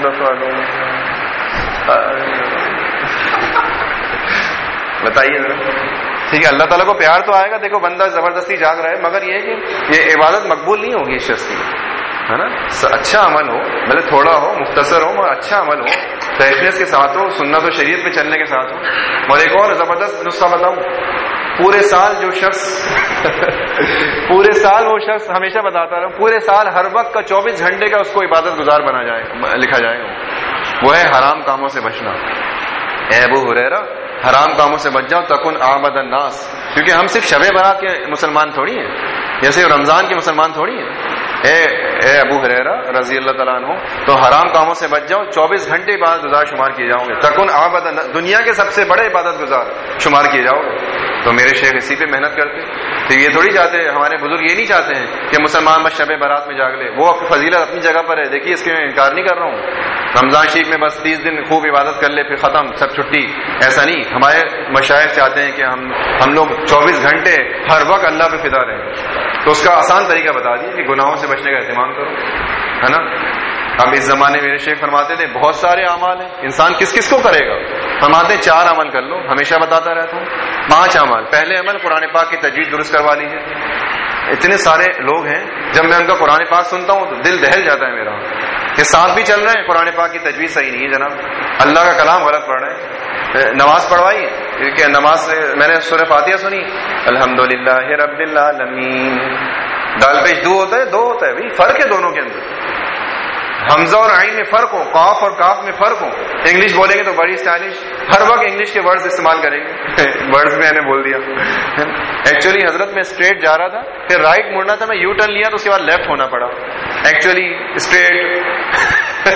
بتائیے ذرا. ٹھیک ہے، اللہ تعالیٰ کو پیار تو آئے گا. دیکھو بندہ زبردستی جاگ رہا ہے، مگر یہ کہ یہ عبادت مقبول نہیں ہوگی اس شخص کی، ہے نا. اچھا عمل ہو، بھلے تھوڑا ہو، مختصر ہو، مگر اچھا عمل ہو، فریشنس کے ساتھ ہو، سنت و شریعت میں چلنے کے ساتھ ہو. اور ایک اور زبردست نسخہ بتاؤں، پورے سال جو شخص پورے سال وہ شخص ہمیشہ بتاتا رہا، پورے سال ہر وقت کا 24 گھنٹے کا اس کو عبادت گزار بنا جائے، لکھا جائے، وہ ہے حرام کاموں سے بچنا. اے ابو ہریرہ حرام کاموں سے بچ جاؤ تکن اعبد الناس. کیونکہ ہم صرف شب برات کے مسلمان تھوڑی ہیں، یا صرف رمضان کے مسلمان تھوڑی ہیں. اے ابو ہریرہ رضی اللہ تعالیٰ عنہ، تو حرام کاموں سے بچ جاؤ، 24 گھنٹے عبادت گزار شمار کیے جاؤ گے. تکن اعبد الناس، دنیا کے سب سے بڑے عبادت گزار شمار کیے جاؤ گے. تو میرے شیخ اسی پہ محنت کرتے. تو یہ تھوڑی چاہتے ہیں، ہمارے بزرگ یہ نہیں چاہتے ہیں کہ مسلمان بس شب برات میں جاگ لے. وہ فضیلت اپنی جگہ پر ہے، دیکھیے اس کے میں انکار نہیں کر رہا ہوں. رمضان شریف میں بس 30 دن خوب عبادت کر لے پھر ختم، سب چھٹی، ایسا نہیں. ہمارے مشائخ چاہتے ہیں کہ ہم لوگ 24 گھنٹے ہر وقت اللہ پہ فدا رہیں. تو اس کا آسان طریقہ بتا دیے کہ گناہوں سے بچنے کا اہتمام کرو، ہے نا. اب اس زمانے میرے شیخ فرماتے تھے بہت سارے اعمال ہیں، انسان کس کس کو کرے گا. فرماتے 4 عمل کر لو، ہمیشہ بتاتا رہتا ہوں 5 عمل. پہلے عمل قرآن پاک کی تجوید درست کروا لیجیے. اتنے سارے لوگ ہیں، جب میں ان کا قرآن پاک سنتا ہوں تو دل دہل جاتا ہے میرا کہ ساتھ بھی چل رہے ہیں، قرآن پاک کی تجوید صحیح نہیں ہے جناب، اللہ کا کلام غلط پڑھ رہے ہیں. نماز پڑھوائی کہ نماز میں نے سورہ فاتحہ سنی، الحمدللہ رب العالمین، دال پیش 2 ہوتا ہے 2 ہوتا ہے، بھائی فرق ہے دونوں کے اندر. حمزہ اور عین میں فرق ہو، قاف اور کاف میں فرق ہو. انگلش بولیں گے تو بڑی اسٹائلش، ہر وقت انگلش کے ورڈز استعمال کریں گے. ورڈز میں نے بول دیا. ایکچولی حضرت میں اسٹریٹ جا رہا تھا، پھر رائٹ مڑنا تھا، میں یو ٹرن لیا تو اس کے بعد لیفٹ ہونا پڑا. Actually straight.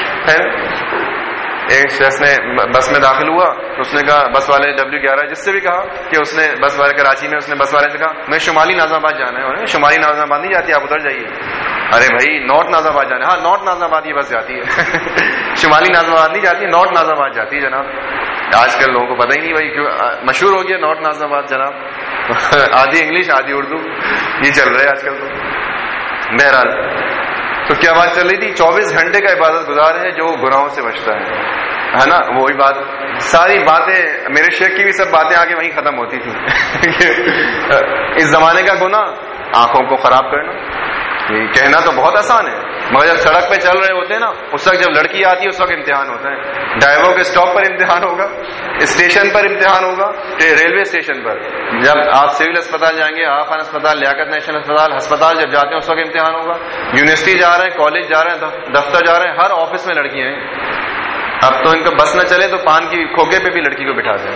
ایک شخص نے بس میں داخل ہوا تو اس نے کہا، بس والے W11 جس سے بھی کہا کہ اس نے بس والے کراچی میں، اس نے بس والے سے کہا میں شمالی نازم آباد جانا ہے. شمالی نازم آباد نہیں جاتی، آپ ادھر جائیے. ارے بھائی نارتھ نازم آباد جانا ہے. ہاں نارتھ نازم آباد یہ بس جاتی ہے. شمالی نازم آباد نہیں جاتی، نارتھ نازم آباد جاتی ہے جناب. آج کل لوگوں کو پتہ ہی نہیں بھائی کیوں مشہور ہو گیا نارتھ نازم آباد جناب. آدھی انگلش آدھی اردو، یہ چل رہا ہے آج کل. تو بہرحال تو کیا بات چل رہی تھی؟ 24 گھنٹے کا عبادت گزار ہے جو گناہوں سے بچتا ہے نا. وہی بات، ساری باتیں میرے شیخ کی بھی سب باتیں آگے وہیں ختم ہوتی تھی. اس زمانے کا گناہ آنکھوں کو خراب کرنا. کہنا تو بہت آسان ہے، مگر جب سڑک پہ چل رہے ہوتے ہیں نا، اس وقت جب لڑکی آتی ہے اس وقت امتحان ہوتا ہے. ڈرائیور کے اسٹاپ پر امتحان ہوگا، اسٹیشن پر امتحان ہوگا، ریلوے اسٹیشن پر. جب آپ سول اسپتال جائیں گے، آفان اسپتال، لیاقت نیشنل ہسپتال جب جاتے ہیں اس وقت امتحان ہوگا. یونیورسٹی جا رہے ہیں، کالج جا رہے ہیں، دفتر جا رہے ہیں، ہر آفس میں لڑکیاں ہیں. اب تو ان کا بس نہ چلے تو پان کی کھوکے پہ بھی لڑکی کو بٹھا دیں.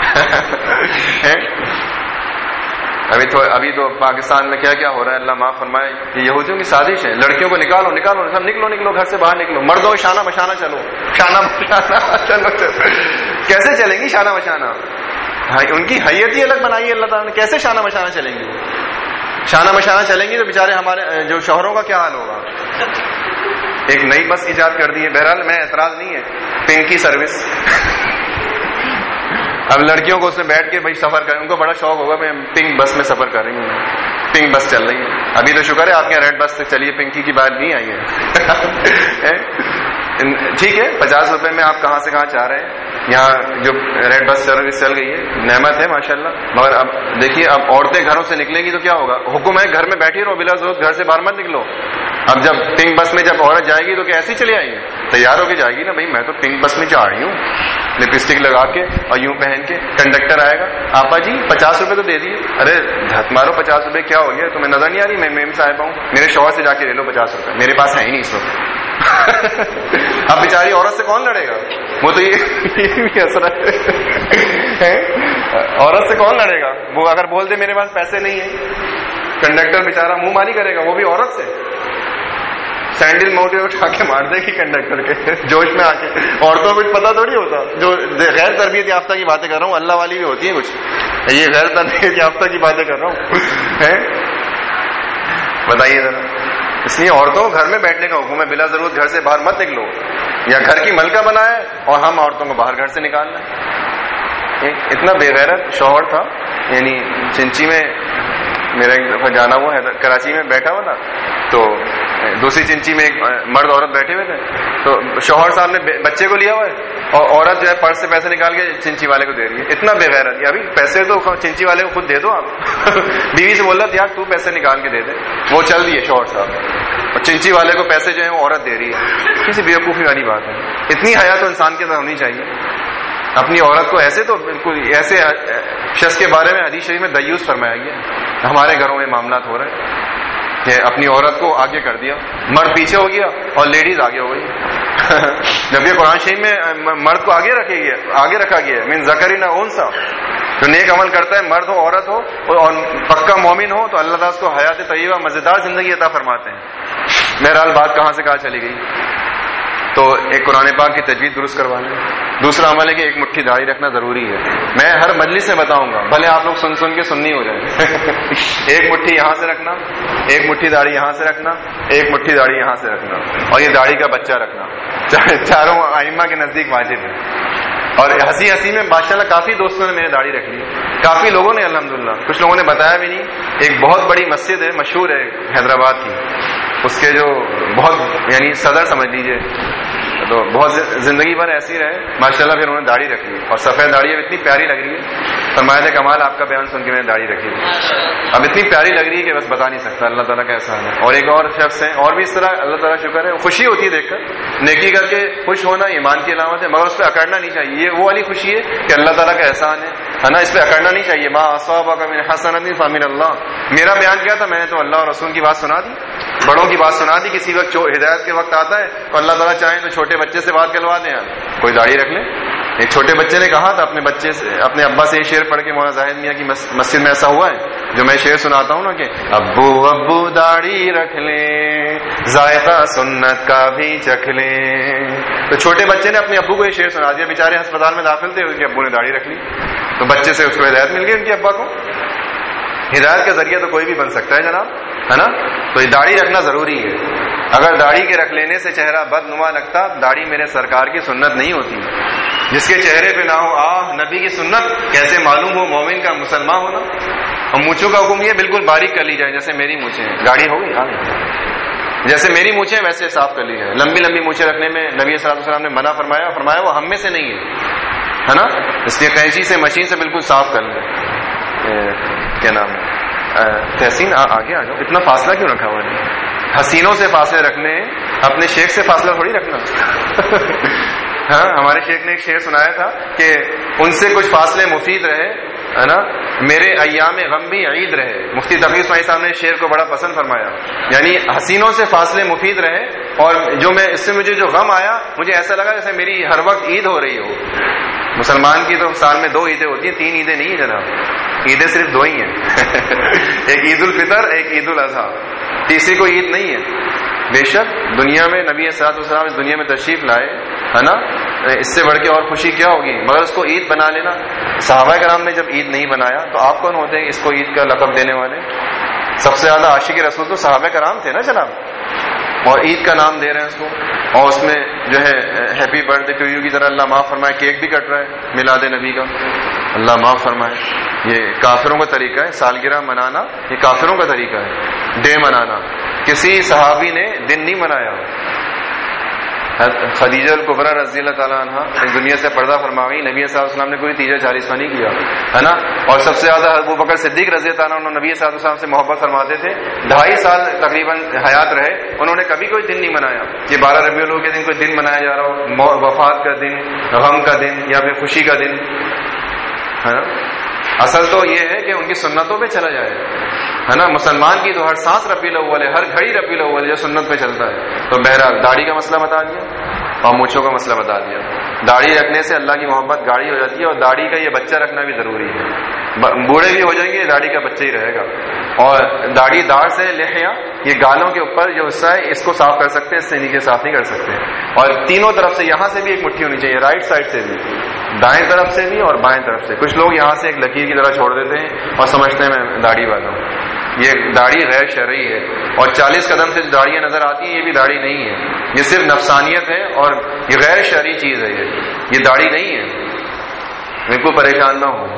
ابھی تو پاکستان میں کیا کیا ہو رہا ہے اللہ معاف فرمائے. یہ یہودیوں کی سازش ہے. لڑکیوں کو نکالو سب، نکلو گھر سے باہر نکلو. مردوں شانہ بشانہ چلو، شانہ بشانہ چلو. کیسے چلیں گی شانہ بشانہ؟ ان کی حیت ہی الگ بنائی ہے اللہ تعالیٰ نے. کیسے شانہ بشانہ چلیں گی؟ شانہ بشانہ چلیں گی تو بیچارے ہمارے جو شوہروں کا کیا حال ہوگا. ایک نئی بس ایجاد کر دی ہے. بہرحال میں اعتراض نہیں ہے، پنکی سروس. اب لڑکیوں کو اس میں بیٹھ کے بھائی سفر کریں، ان کو بڑا شوق ہوگا میں پنک بس میں سفر کر رہی ہوں. پنک بس چل رہی ہے. ابھی تو شکر ہے آپ کے ریڈ بس سے چلیے، پنکی کی بات نہیں آئی ہے. ٹھیک ہے، 50 روپے میں آپ کہاں سے کہاں چاہ رہے ہیں. یہاں جو ریڈ بس سروس چل گئی ہے، نعمت ہے ماشاءاللہ. مگر اب دیکھیے، اب عورتیں گھروں سے نکلیں گی تو کیا ہوگا؟ حکم ہے گھر میں بیٹھی رہو، بلا ضرورت گھر سے باہر مت نکلو. اب جب پنک بس میں جب عورت جائے گی تو کیا ایسی چلی آئیں گی؟ تیار ہو کے جائے گی نا بھائی، میں تو پنک بس میں جا رہی ہوں لپسٹک لگا کے اور یوں پہن کے. کنڈکٹر آئے گا، آپا جی 50 روپے تو دے دیے. ارے دھت مارو 50 روپے کیا ہو گیا، تمہیں نظر نہیں آ رہی میں میم صاحب ہوں؟ میرے شوہر سے جا کے لے لو 50 روپے، میرے پاس ہے ہی نہیں اس وقت. اب بیچاری عورت سے کون لڑے گا؟ وہ تو یہ اثر ہے، عورت سے کون لڑے گا؟ وہ اگر بول دے میرے پاس پیسے نہیں ہیں، کنڈکٹر بیچارہ منہ ماری کرے گا، وہ بھی عورت سے. سینڈل موٹے اٹھا کے مار دے گی کنڈکٹر کے جوش میں آ کے. عورتوں کو کچھ پتا تھوڑی ہوتا. جو غیر تربیت یافتہ کی باتیں کر رہا ہوں، اللہ والی بھی ہوتی ہیں کچھ، یہ غیر تربیت یافتہ کی باتیں کر رہا ہوں. بتائیے ذرا. اس لیے عورتوں کو گھر میں بیٹھنے کا حکم ہے، بلا ضرورت گھر سے باہر مت نکلو. یا گھر کی ملکہ بنا ہے اور ہم عورتوں کو باہر گھر سے نکالنا ہے. اتنا بے غیرت شوہر تھا، یعنی چنچی میں میرا ایک دفعہ جانا ہوا ہے، کراچی میں بیٹھا ہوا تھا، تو دوسری چنچی میں ایک مرد عورت بیٹھے ہوئے تھے. تو شوہر صاحب نے بچے کو لیا ہوا ہے اور عورت جو ہے پرس سے پیسے نکال کے چنچی والے کو دے رہی ہے. اتنا بے غیرت. ابھی پیسے تو چنچی والے کو خود دے دو آپ. بیوی سے بول رہا تھا یار تو پیسے نکال کے دے دے. وہ چل دیے شوہر صاحب، اور چنچی والے کو پیسے جو ہے وہ عورت دے رہی ہے. کسی بیوقوفی والی بات ہے. اتنی حیا تو انسان کے اندر ہونی چاہیے. اپنی عورت کو ایسے تو بالکل ایسے شخص کے بارے میں حدیث شریف میں دیوس فرمایا گیا. ہمارے گھروں میں معاملات ہو رہے ہیں کہ اپنی عورت کو آگے کر دیا، مرد پیچھے ہو گیا اور لیڈیز آگے ہو گئی. جبکہ قرآن شریف میں مرد کو آگے رکھا گیا ہے، من ذکر نہ انثی. جو نیک عمل کرتا ہے، مرد ہو عورت ہو اور پکا مومن ہو، تو اللہ تعالیٰ اس کو حیات طیبہ مزیدار زندگی عطا فرماتے ہیں. بہرحال بات کہاں سے کہاں چلی گئی. تو ایک قرآن پاک کی تجوید درست کروا لیں. دوسرا عمل ہے کہ ایک مٹھی داڑھی رکھنا ضروری ہے. میں ہر مجلس سے بتاؤں گا، بھلے آپ لوگ سن کے سننی ہو جائے. ایک مٹھی یہاں سے رکھنا، ایک مٹھی داڑھی یہاں سے رکھنا، ایک مٹھی داڑھی یہاں سے رکھنا، اور یہ داڑھی کا بچہ رکھنا. چاروں ائمہ کے نزدیک واجب ہے. اور ہنسی میں ماشاءاللہ کافی دوستوں نے میری داڑھی رکھ لی، کافی لوگوں نے الحمدللہ. کچھ لوگوں نے بتایا بھی نہیں. ایک بہت بڑی مسجد ہے، مشہور ہے حیدرآباد کی، اس کے جو بہت یعنی صدر سمجھ لیجئے، تو بہت زندگی بھر ایسی رہے ماشاءاللہ. پھر انہوں نے داڑھی رکھ لی اور سفید داڑھی اب اتنی پیاری لگ رہی ہے. فرمایا تھا کمال آپ کا بیان سن کے میں نے داڑھی رکھی اب اتنی پیاری لگ رہی ہے کہ بس بتا نہیں سکتا. اللہ تعالیٰ کا احسان ہے. اور ایک اور شخص ہے، اور بھی اس طرح اللہ تعالیٰ شکر ہے، خوشی ہوتی ہے دیکھ کر. نیکی کر کے خوش ہونا ایمان کی علامت ہے، مگر اس پہ اکڑنا نہیں چاہیے. یہ وہ والی خوشی ہے کہ اللہ تعالیٰ کا احسان ہے نا، اس پہ اکڑنا نہیں چاہیے. ما اصابک من حسنۃ فمن اللہ. میرا بیان کیا تھا، میں نے تو اللہ اور رسول کی بات سنا دی، بڑوں کی بات سنا دی. کسی وقت ہدایت کے وقت آتا ہے تو اللہ تعالیٰ چاہیں تو چھوٹے بچے سے بات کروا دیں، کوئی داڑھی رکھ لیں. ایک چھوٹے بچے نے کہا تھا اپنے بچے سے، اپنے ابا سے یہ شعر پڑھ کے، مولانا زاہد میاں کی مسجد میں ایسا ہوا ہے جو میں شعر سناتا ہوں نا کہ ابو داڑھی رکھ لیں، ذائقہ سنت کا بھی چکھ لیں. تو چھوٹے بچے نے اپنے ابو کو یہ شعر سنا دیا. بیچارے ہسپتال میں داخل تھے، ان کے ابو نے داڑھی رکھ لی. تو بچے سے اس کو ہدایت مل گئی ان کے ابا کو. ہدایت کا ذریعہ تو کوئی بھی بن سکتا ہے جناب، ہے نا. تو یہ داڑھی رکھنا ضروری ہے. اگر داڑھی کے رکھ لینے سے چہرہ بدنما لگتا، داڑھی میرے سرکار کی سنت نہیں ہوتی. جس کے چہرے پہ نہ ہو نبی کی سنت، کیسے معلوم ہو مومن کا مسلمان ہونا. اور مونچھوں کا حکم یہ بالکل باریک کر لی جائے، جیسے میری مونچھیں ہیں. گاڑی ہو گئی جیسے میری مونچھیں ویسے صاف کر لی جائے. لمبی لمبی مونچھیں رکھنے میں نبی صلی اللہ علیہ وسلم نے منع فرمایا وہ ہم میں سے نہیں ہے نا. اس لیے قینچی سے مشین سے بالکل صاف کر لیں. کیا نام ہے تحسین، آگے آ جاؤ. اتنا فاصلہ کیوں رکھا ہوا ہے؟ حسینوں سے فاصلے رکھنے، اپنے شیخ سے فاصلہ تھوڑی رکھنا. ہاں، ہمارے شیخ نے ایک شعر سنایا تھا کہ ان سے کچھ فاصلے مفید رہے، ہے نا، میرے ایام غم بھی عید رہے. مفتی تقی اسماعیل صاحب نے اس شعر کو بڑا پسند فرمایا. یعنی حسینوں سے فاصلے مفید رہے، اور جو میں اس سے مجھے جو غم آیا، مجھے ایسا لگا جیسے میری ہر وقت عید ہو رہی ہو. مسلمان کی تو سال میں 2 عیدیں ہوتی ہیں، 3 عیدیں نہیں ہیں جناب. عیدیں صرف 2 ہی ہیں. ایک عید الفطر، ایک عید الاضحیٰ. تیسری کوئی عید نہیں ہے. بے شک دنیا میں نبی صلی اللہ علیہ وسلم اس دنیا میں تشریف لائے، ہے نا، اس سے بڑھ کے اور خوشی کیا ہوگی. مگر اس کو عید بنا لینا. صحابہ کرام نے جب عید نہیں بنایا تو آپ کون ہوتے ہیں اس کو عید کا لقب دینے والے؟ سب سے زیادہ عاشق رسول تو صحابہ کرام تھے نا جناب. اور عید کا نام دے رہے ہیں اس کو، اور اس میں جو ہے happy birthday to you کی طرح اللہ معاف فرمائے کیک بھی کٹ رہا ہے میلاد نبی کا. اللہ معاف فرمائے. یہ کافروں کا طریقہ ہے سالگرہ منانا، یہ کافروں کا طریقہ ہے ڈے منانا. کسی صحابی نے دن نہیں منایا. خدیجہ الکبریٰ رضی اللہ تعالیٰ عنہ دنیا سے پردہ فرما گئی. نبی صلی اللہ علیہ وسلم نے کوئی تیجا 40 نہیں کیا ہے نا. اور سب سے زیادہ ابو بکر صدیق رضی اللہ تعالیٰ عنہ نبی صلی اللہ علیہ وسلم سے محبت فرماتے تھے. 2.5 سال تقریباً حیات رہے, انہوں نے کبھی کوئی دن نہیں منایا کہ 12 ربیع الاول کے دن کوئی دن منایا جا رہا ہو, وفات کا دن, غم کا دن یا پھر خوشی کا دن, ہے نا. اصل تو یہ ہے کہ ان کی سنتوں پہ چلا جائے, ہے نا. مسلمان کی تو ہر سانس ربیع الاول ہے, ہر گھڑی ربیع الاول جو سنت پہ چلتا ہے. تو بہرحال داڑھی کا مسئلہ بتا دیا اور مونچھوں کا مسئلہ بتا دیا. داڑھی رکھنے سے اللہ کی محبت گاڑی ہو جاتی ہے, اور داڑھی کا یہ بچہ رکھنا بھی ضروری ہے. بوڑھے بھی ہو جائیں گے داڑھی کا بچہ ہی رہے گا. اور داڑھی داڑھ سے لحیہ, یہ گالوں کے اوپر جو حصہ ہے اس کو صاف کر سکتے ہیں, اس سے نیچے صاف نہیں کر سکتے. اور تینوں طرف سے, یہاں سے بھی ایک مٹھی ہونی چاہیے, رائٹ سائڈ سے بھی, دائیں طرف سے بھی اور بائیں طرف سے. کچھ لوگ یہاں سے ایک لکیر کی طرح چھوڑ دیتے ہیں اور سمجھتے ہیں میں داڑھی والا ہوں. یہ داڑھی غیر شرعی ہے. اور 40 قدم سے جو داڑیاں نظر آتی ہیں یہ بھی داڑھی نہیں ہے, یہ صرف نفسانیت ہے اور یہ غیر شرعی چیز ہے. یہ داڑھی نہیں ہے. بالکل پریشان نہ ہو.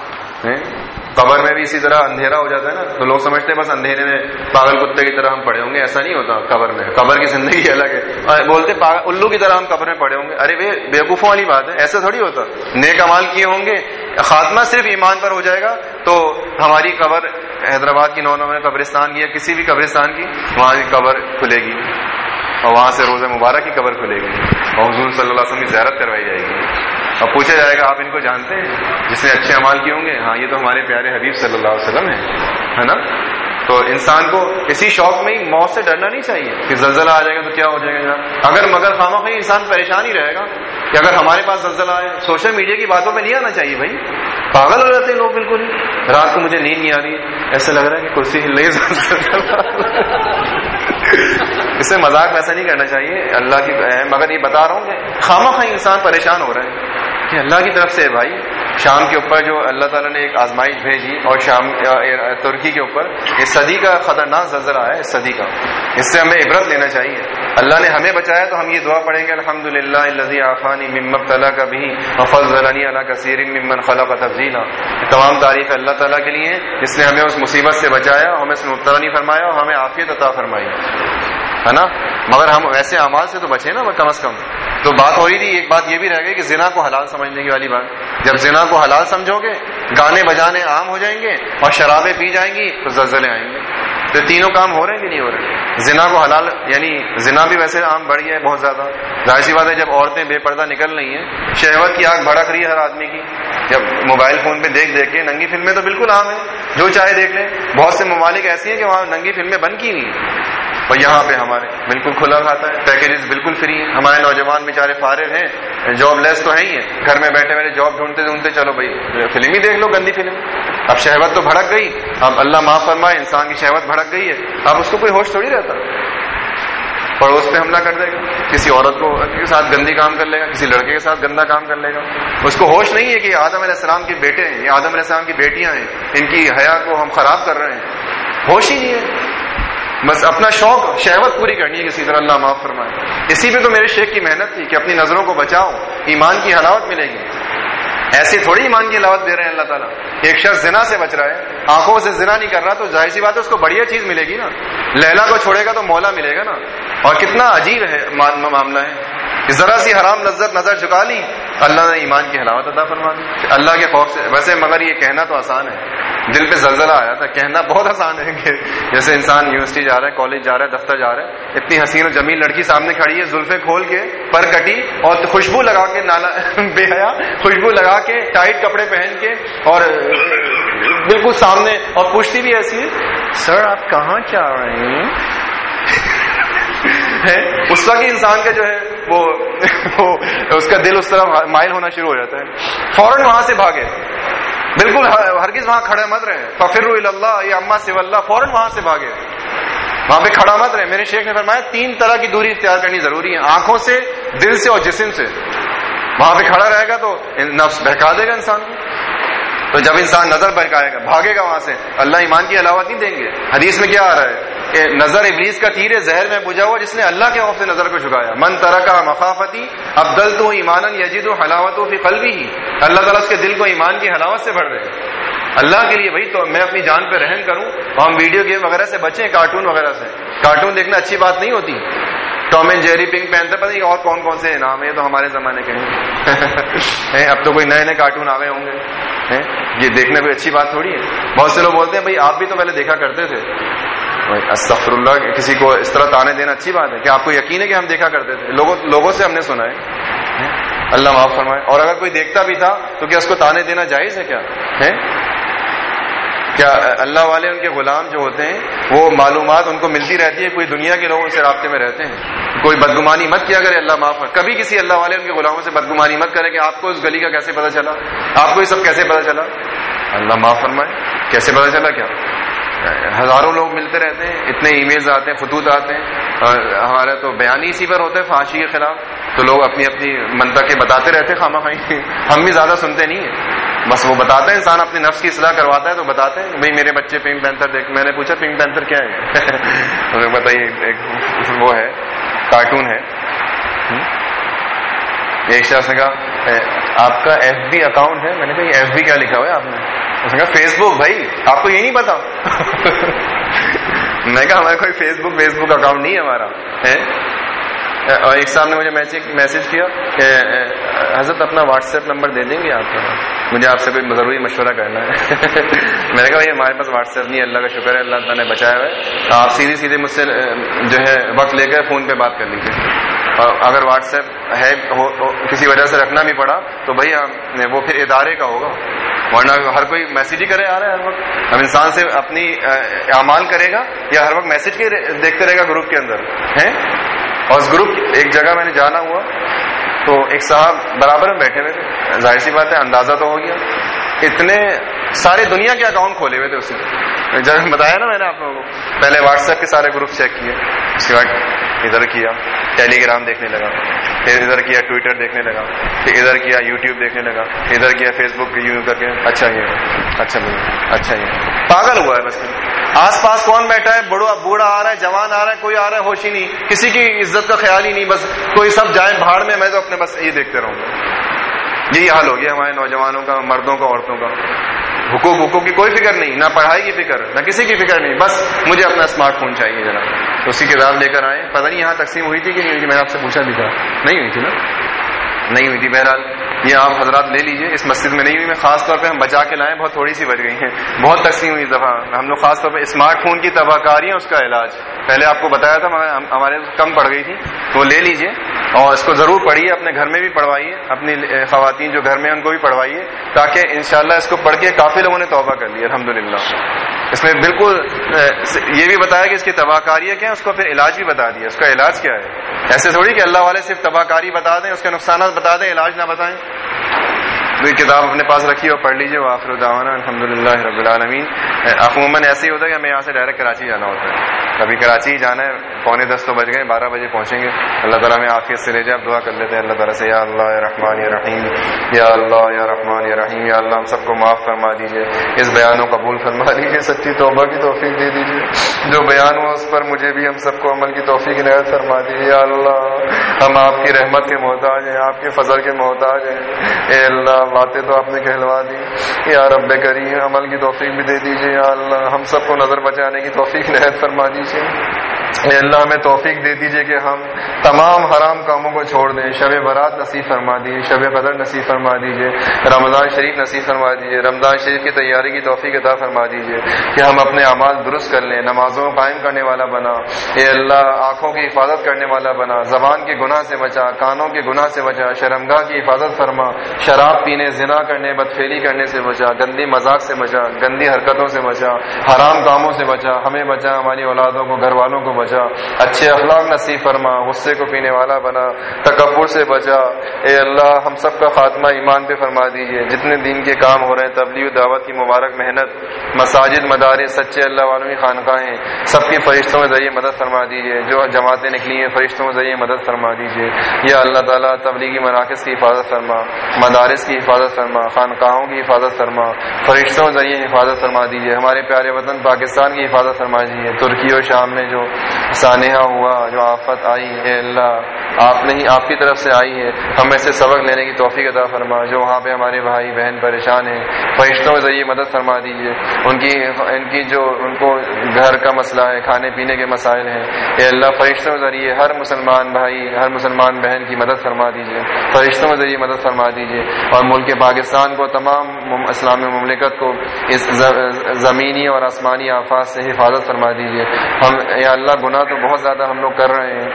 قبر میں بھی اسی طرح اندھیرا ہو جاتا ہے نا, تو لوگ سمجھتے ہیں بس اندھیرے میں پاگل کتے کی طرح ہم پڑے ہوں گے. ایسا نہیں ہوتا. قبر میں, قبر کی زندگی الگ ہے. بولتے الو کی طرح ہم قبر میں پڑے ہوں گے. ارے بیوقوفوں والی بات ہے, ایسا تھوڑی ہوتا. نیک اعمال کیے ہوں گے, خاتمہ صرف ایمان پر ہو جائے گا تو ہماری قبر حیدرآباد کی 9 نمبر قبرستان کی یا کسی بھی قبرستان کی, وہاں کی قبر کھلے گی اور وہاں سے روزہ مبارک کی قبر کھلے گی اور حضور صلی اللہ علیہ وسلم کی زیارت کروائی جائے گی. اور پوچھا جائے گا آپ ان کو جانتے ہیں جس نے اچھے اعمال کیے ہوں گے؟ ہاں یہ تو ہمارے پیارے حبیب صلی اللہ علیہ وسلم ہے نا. تو انسان کو اسی شوق میں ہی موت سے ڈرنا نہیں چاہیے کہ زلزلہ آ جائے گا تو کیا ہو جائے گا. اگر مگر خامخواہ انسان پریشان ہی رہے گا کہ اگر ہمارے پاس زلزلہ آئے. سوشل میڈیا کی باتوں میں نہیں آنا چاہیے بھائی, پاگل ہو جاتے ہیں لوگ بالکل ہی. رات کو مجھے نیند نہیں آ رہی, ایسا لگ رہا ہے کہ کرسی ہل رہی ہے. اس سے مذاق ویسا نہیں کرنا چاہیے. اللہ کی مگر یہ بتا رہا ہوں کہ خامخواہ انسان پریشان ہو رہا ہے کہ اللہ کی طرف سے بھائی شام کے اوپر جو اللہ تعالیٰ نے ایک آزمائش بھیجی, اور شام ترکی کے اوپر اس صدی کا خطرناک زلزلہ آیا, اس صدی کا. اس سے ہمیں عبرت لینا چاہیے. اللہ نے ہمیں بچایا تو ہم یہ دعا پڑھیں گے الحمدللہ الذی عافانی مما ابتلاک بہ وفضلنی علی کثیر ممن خلق تفضیلا. تمام تعریف اللہ تعالیٰ کے لیے جس نے ہمیں اس مصیبت سے بچایا, ہمیں اس میں مبتلا نہیں فرمایا اور ہمیں عافیت عطا فرمائی, ہے نا. مگر ہم ایسے اعمال سے تو بچے نا کم از کم. تو بات ہو رہی تھی, ایک بات یہ بھی رہ گئی کہ زنا کو حلال سمجھنے کی والی بات. جب زنا کو حلال سمجھو گے, گانے بجانے عام ہو جائیں گے اور شرابیں پی جائیں گی تو زلزلے آئیں گے. تو تینوں کام ہو رہے ہیں کہ نہیں ہو رہے؟ زنا کو حلال, یعنی زنا بھی ویسے عام بڑھ گیا ہے بہت زیادہ. ظاہر سی بات ہے جب عورتیں بے پردہ نکل رہی ہیں, شہوت کی آگ بھڑک رہی ہے ہر آدمی کی. جب موبائل فون پہ دیکھ کے ننگی فلمیں تو بالکل عام ہیں, جو چاہے دیکھ لیں. بہت سے ممالک ایسی ہیں کہ وہاں ننگی فلمیں بند کی نہیں, اور یہاں پہ ہمارے بالکل کھلا کھاتا ہے. پیکیجز بالکل فری ہیں. ہمارے نوجوان بیچارے فارغ ہیں, جاب لیس تو ہیں ہی ہیں, گھر میں بیٹھے بیٹھے جاب ڈھونڈتے چلو بھائی فلم ہی دیکھ لو, گندی فلم. اب شہوت تو بھڑک گئی, اب اللہ معاف فرمائے انسان کی شہوت بھڑک گئی ہے, اب اس کو کوئی ہوش تھوڑی رہتا. پڑوس پہ حملہ کر دے گا, کسی عورت کو کے ساتھ گندی کام کر لے گا, کسی لڑکے کے ساتھ گندا کام کر لے گا. اس کو ہوش نہیں ہے کہ آدم علیہ السلام کے بیٹے ہیں, یہ آدم علیہ السلام کی بیٹیاں ہیں, ان کی حیا کو ہم خراب کر رہے ہیں. ہوش ہی نہیں ہے. بس اپنا شوق شہوت پوری کرنی ہے کسی طرح, اللہ معاف فرمائے. اسی پہ تو میرے شیخ کی محنت تھی کہ اپنی نظروں کو بچاؤ, ایمان کی حلاوت ملے گی. ایسی تھوڑی ایمان کی حلاوت دے رہے ہیں اللہ تعالیٰ. ایک شخص زنا سے بچ رہا ہے, آنکھوں سے زنا نہیں کر رہا, تو ظاہر سی بات ہے اس کو بڑھیا چیز ملے گی نا. لیلا کو چھوڑے گا تو مولا ملے گا نا. اور کتنا عجیب ہے معاملہ ہے, ذرا سی حرام لذت نظر جھکا لی, اللہ نے ایمان کی حلاوت عطا فرما دی اللہ کے خوف سے. ویسے مگر یہ کہنا تو آسان ہے, دل پہ زلزلہ آیا تھا. کہنا بہت آسان ہے کہ جیسے انسان یونیورسٹی جا رہا ہے, کالج جا رہا ہے, دفتر جا رہا ہے, اتنی حسین و جمیل لڑکی سامنے کھڑی ہے, زلفیں کھول کے, پر کٹی اور خوشبو لگا کے, نالا بے حیا خوشبو لگا کے, ٹائٹ کپڑے پہن کے, اور بالکل سامنے, اور پوچھتی بھی ایسی ہے, سر آپ کہاں جا رہے ہیں؟ اس وقت انسان کا جو ہے وہ اس کا دل اس طرح مائل ہونا شروع ہو جاتا ہے. فوراً وہاں سے بھاگے, بالکل ہرگز وہاں کھڑے مت رہے. ففروا الی اللہ یا اما سوی اللہ, فوراً وہاں سے بھاگے, وہاں پہ کھڑا مت رہے. میرے شیخ نے فرمایا 3 طرح کی دوری اختیار کرنی ضروری ہے, آنکھوں سے, دل سے اور جسم سے. وہاں پہ کھڑا رہے گا تو نفس بہکا دے گا انسان کو. تو جب انسان نظر بہکائے گا, بھاگے گا وہاں سے, اللہ ایمان کی علاوت نہیں دیں گے. حدیث میں کیا آ رہا ہے کہ نظر ابلیس کا تیر زہر میں بجھا ہوا جس نے اللہ کے خوف سے نظر کو جھکایا. من ترک مخافتی ابدلتہ ایمانا یجد حلاوتہ فی قلبہ, اللہ تعالیٰ اس کے دل کو ایمان کی حلاوت سے بھر دے گا. اللہ کے لیے بھائی تو میں اپنی جان پہ رحم کروں, اور ہم ویڈیو گیم وغیرہ سے بچیں, کارٹون وغیرہ سے. کارٹون دیکھنا اچھی بات نہیں ہوتی, Tom and Jerry, Pink Panther, پتہ نہیں اور کون کون سے نام ہیں، یہ تو ہمارے زمانے کے ہیں اب تو کوئی نئے نئے کارٹون آ گئے ہوں گے، یہ دیکھنا کوئی اچھی بات تھوڑی ہے۔ بہت سے لوگ بولتے ہیں بھائی آپ بھی تو پہلے دیکھا کرتے تھے، استغفر اللہ، کسی کو اس طرح تانے دینا اچھی بات ہے؟ کہ آپ کو یقین ہے کہ ہم دیکھا کرتے تھے؟ لوگوں سے ہم نے سنا ہے، اللہ معاف فرمائے۔ اور اگر کوئی دیکھتا بھی تھا تو کیا اس کو تانے دینا جائز ہے کیا اللہ والے ان کے غلام جو ہوتے ہیں وہ معلومات ان کو ملتی رہتی ہے، کوئی دنیا کے لوگوں سے رابطے میں رہتے ہیں، کوئی بدگمانی مت کیا کرے، اللہ معاف، کبھی کسی اللہ والے ان کے غلاموں سے بدگمانی مت کرے کہ آپ کو اس گلی کا کیسے پتہ چلا، آپ کو یہ سب کیسے پتہ چلا، اللہ معاف فرمائے، کیسے پتہ چلا؟ کیا ہزاروں لوگ ملتے رہتے ہیں، اتنے ای میلز آتے ہیں، خطوط آتے ہیں، اور ہمارا تو بیان ہی اسی پر ہوتا ہے پھانسی کے خلاف، تو لوگ اپنی اپنی منطقیں بتاتے رہتے ہیں خواہ مخواہ، ہم بھی زیادہ سنتے نہیں ہیں، بس وہ بتاتا ہے، انسان اپنی نفس کی اصلاح کرواتا ہے تو بتاتے ہیں بھائی میرے بچے پنک پینتھر دیکھ، میں نے پوچھا پنک پینتھر کیا ہے انہوں نے بتائی ایک وہ ہے کارٹون ہے۔ ایک شخص نے کہا آپ کا ایف بی اکاؤنٹ ہے؟ میں نے کہا یہ ایف بی کیا لکھا ہوا ہے آپ نے؟ اس نے کہا فیس بک۔ بھائی آپ کو یہ نہیں پتا؟ میں کہا ہمارا کوئی فیس بک اکاؤنٹ نہیں ہے ہمارا ہے۔ اور ایک صاحب نے مجھے میسج کیا کہ حضرت اپنا واٹس ایپ نمبر دے دیں گے آپ کو، مجھے آپ سے کوئی ضروری مشورہ کرنا ہے۔ میں نے کہا یہ ہمارے پاس واٹس ایپ نہیں ہے، اللہ کا شکر ہے اللہ تعالیٰ نے بچایا ہوا ہے، آپ سیدھے مجھ سے جو ہے وقت لے کر فون پہ بات کر لیجیے، اور اگر واٹس ایپ ہے کسی وجہ سے رکھنا بھی پڑا تو بھائی وہ پھر ادارے کا ہوگا، ورنہ ہر کوئی میسج ہی کرے آ رہا ہے ہر وقت۔ اب انسان سے اپنی اعمال کرے گا یا ہر وقت میسج کے دیکھتے رہے گا گروپ کے اندر ہے؟ اور اس گروپ ایک جگہ میں نے جانا ہوا تو ایک صاحب برابر میں بیٹھے ہوئے تھے، ظاہر سی بات ہے اندازہ تو ہو گیا، اتنے سارے دنیا کے اکاؤنٹ کھولے ہوئے تھے اس نے، جب بتایا نا میں نے آپ لوگوں کو، پہلے واٹس ایپ کے سارے گروپ چیک کیے، اس کے بعد ادھر کیا ٹیلی گرام دیکھنے لگا، پھر ادھر کیا ٹویٹر دیکھنے لگا، پھر ادھر کیا یوٹیوب دیکھنے لگا، ادھر کیا فیس بک یوں کر کے اچھا یہ پاگل ہوا ہے بس۔ آس پاس کون بیٹھا ہے؟ بوڑھا آ رہا ہے، جوان آ رہا ہے، کوئی آ رہا ہے ہوش ہی نہیں، کسی کی عزت کا خیال ہی نہیں، بس کوئی سب جائے بھاڑ میں، میں تو اپنے بس یہ دیکھتے رہوں گا۔ یہی حال ہو گیا ہمارے نوجوانوں کا، مردوں کا، عورتوں کا، حقوق کی کوئی فکر نہیں، نہ پڑھائی کی فکر، نہ کسی کی فکر نہیں، بس مجھے اپنا اسمارٹ فون چاہیے جناب۔ تو اسی کتاب لے کر آئے، پتہ نہیں یہاں تقسیم ہوئی تھی کہ نہیں ہوئی تھی، میں نے آپ سے پوچھا بھی تھا، نہیں ہوئی تھی نا، نہیں ہوئی تھی، بہرحال یہ آپ حضرات لے لیجئے، اس مسجد میں نہیں ہوئی، میں خاص طور پہ ہم بچا کے لائیں، بہت تھوڑی سی بچ گئی ہیں، بہت تقسیم ہوئی اس دفعہ، ہم لوگ خاص طور پہ اسمارٹ فون کی تباہ کاری ہے، اس کا علاج پہلے آپ کو بتایا تھا مگر ہمارے کم پڑ گئی تھی، تو لے لیجئے اور اس کو ضرور پڑھیے، اپنے گھر میں بھی پڑھوائیے، اپنی خواتین جو گھر میں ان کو بھی پڑھوائیے، تاکہ انشاءاللہ اس کو پڑھ کے کافی لوگوں نے توبہ کر لی الحمدللہ۔ اس میں بالکل یہ بھی بتایا کہ اس کی تباہ کاریاں کیا ہیں، اس کو پھر علاج بھی بتا دیا، اس کا علاج کیا ہے۔ ایسے تھوڑی کہ اللہ والے صرف تباہ کاری بتا دیں، اس کے نقصانات بتا دیں، علاج نہ بتائیں۔ تو یہ کتاب اپنے پاس رکھیے اور پڑھ لیجیے۔ وآخر دعوانا الحمدللہ رب العالمین۔ عموماً ایسے ہی ہوتا ہے کہ ہمیں یہاں سے ڈائریکٹ کراچی جانا ہوتا ہے، کبھی کراچی ہی جانا ہے، 9:45 تو بج گئے، 12 بجے پہنچیں گے، اللہ تعالیٰ ہمیں عافیت سے لے جائے۔ اب دعا کر لیتے ہیں اللہ تعالیٰ سے، یا اللہ یا رحمان یا رحیم، یا اللہ یا رحمان یا رحیم، یا اللہ ہم سب کو معاف فرما دیجیے، اس بیان کو قبول فرما دیجیے، سچی توبہ کی توفیق دے دیجیے، جو بیان ہوا اس پر مجھے بھی ہم سب کو عمل کی توفیق عنایت فرما دیجیے۔ یا اللہ ہم آپ کی رحمت کے محتاج ہیں، آپ کے فضل کے محتاج ہیں، اے اللہ باتیں تو آپ نے کہلوا دی، یا رب کریم عمل کی توفیق بھی دے دیجیے۔ یا اللہ ہم سب کو نظر بچانے کی توفیق عنایت فرما دیجیے۔ اے اللہ ہمیں توفیق دے دیجیے کہ ہم تمام حرام کاموں کو چھوڑ دیں، شب برات نصیب فرما دیجیے، شب قدر نصیب فرما دیجیے، رمضان شریف نصیب فرما دیجیے، رمضان شریف کی تیاری کی توفیق عطا فرما دیجیے کہ ہم اپنے اعمال درست کر لیں، نمازوں کو قائم کرنے والا بنا، اے اللہ آنکھوں کی حفاظت کرنے والا بنا، زبان کے گناہ سے بچا، کانوں کے گناہ سے بچا، شرمگاہ کی حفاظت فرما، شراب پینے، زنا کرنے، بدفعلی کرنے سے بچا، گندی مذاق سے بچا، گندی حرکتوں سے بچا، حرام کاموں سے بچا، ہمیں بچا، ہماری اولادوں کو، گھر والوں کو بچا، اچھے اخلاق نصیب فرما، غصے کو پینے والا بنا، تکبر سے بچا، اے اللہ ہم سب کا خاتمہ ایمان پہ فرما دیجیے، جتنے دین کے کام ہو رہے ہیں، تبلیغ دعوت کی مبارک محنت، مساجد، مدارس، سچے اللہ والوں کی خانقاہیں، سب کی فرشتوں کے ذریعے مدد فرما دیجیے، جو جماعتیں نکلی ہیں فرشتوں کے ذریعے مدد فرما دیجیے، یا اللہ تعالیٰ تبلیغی مراکز کی حفاظت فرما، مدارس کی حفاظت فرما، خانقاہوں کی حفاظت فرما، فرشتوں کے ذریعے حفاظت فرما دیجیے، ہمارے پیارے وطن پاکستان کی حفاظت فرما دیجیے، ترکی اور شام میں جو سانحہ ہوا، جو آفت آئی، اے اللہ آپ نے ہی، آپ کی طرف سے آئی ہے، ہمیں سے سبق لینے کی توفیق عطا فرما۔ جو وہاں پہ ہمارے بھائی بہن پریشان ہیں، فرشتوں کے ذریعے مدد فرما دیجیے، ان کی جو ان کو گھر کا مسئلہ ہے، کھانے پینے کے مسائل ہیں، اے اللہ فرشتوں کے ذریعے ہر مسلمان بھائی، ہر مسلمان بہن کی مدد فرما دیجیے، فرشتوں کے ذریعے مدد فرما دیجیے، اور ملک پاکستان کو، تمام اسلامی مملکت کو اس زمینی اور آسمانی آفات سے حفاظت فرما دیجیے۔ ہم یا اللہ گناہ تو بہت زیادہ ہم لوگ کر رہے ہیں،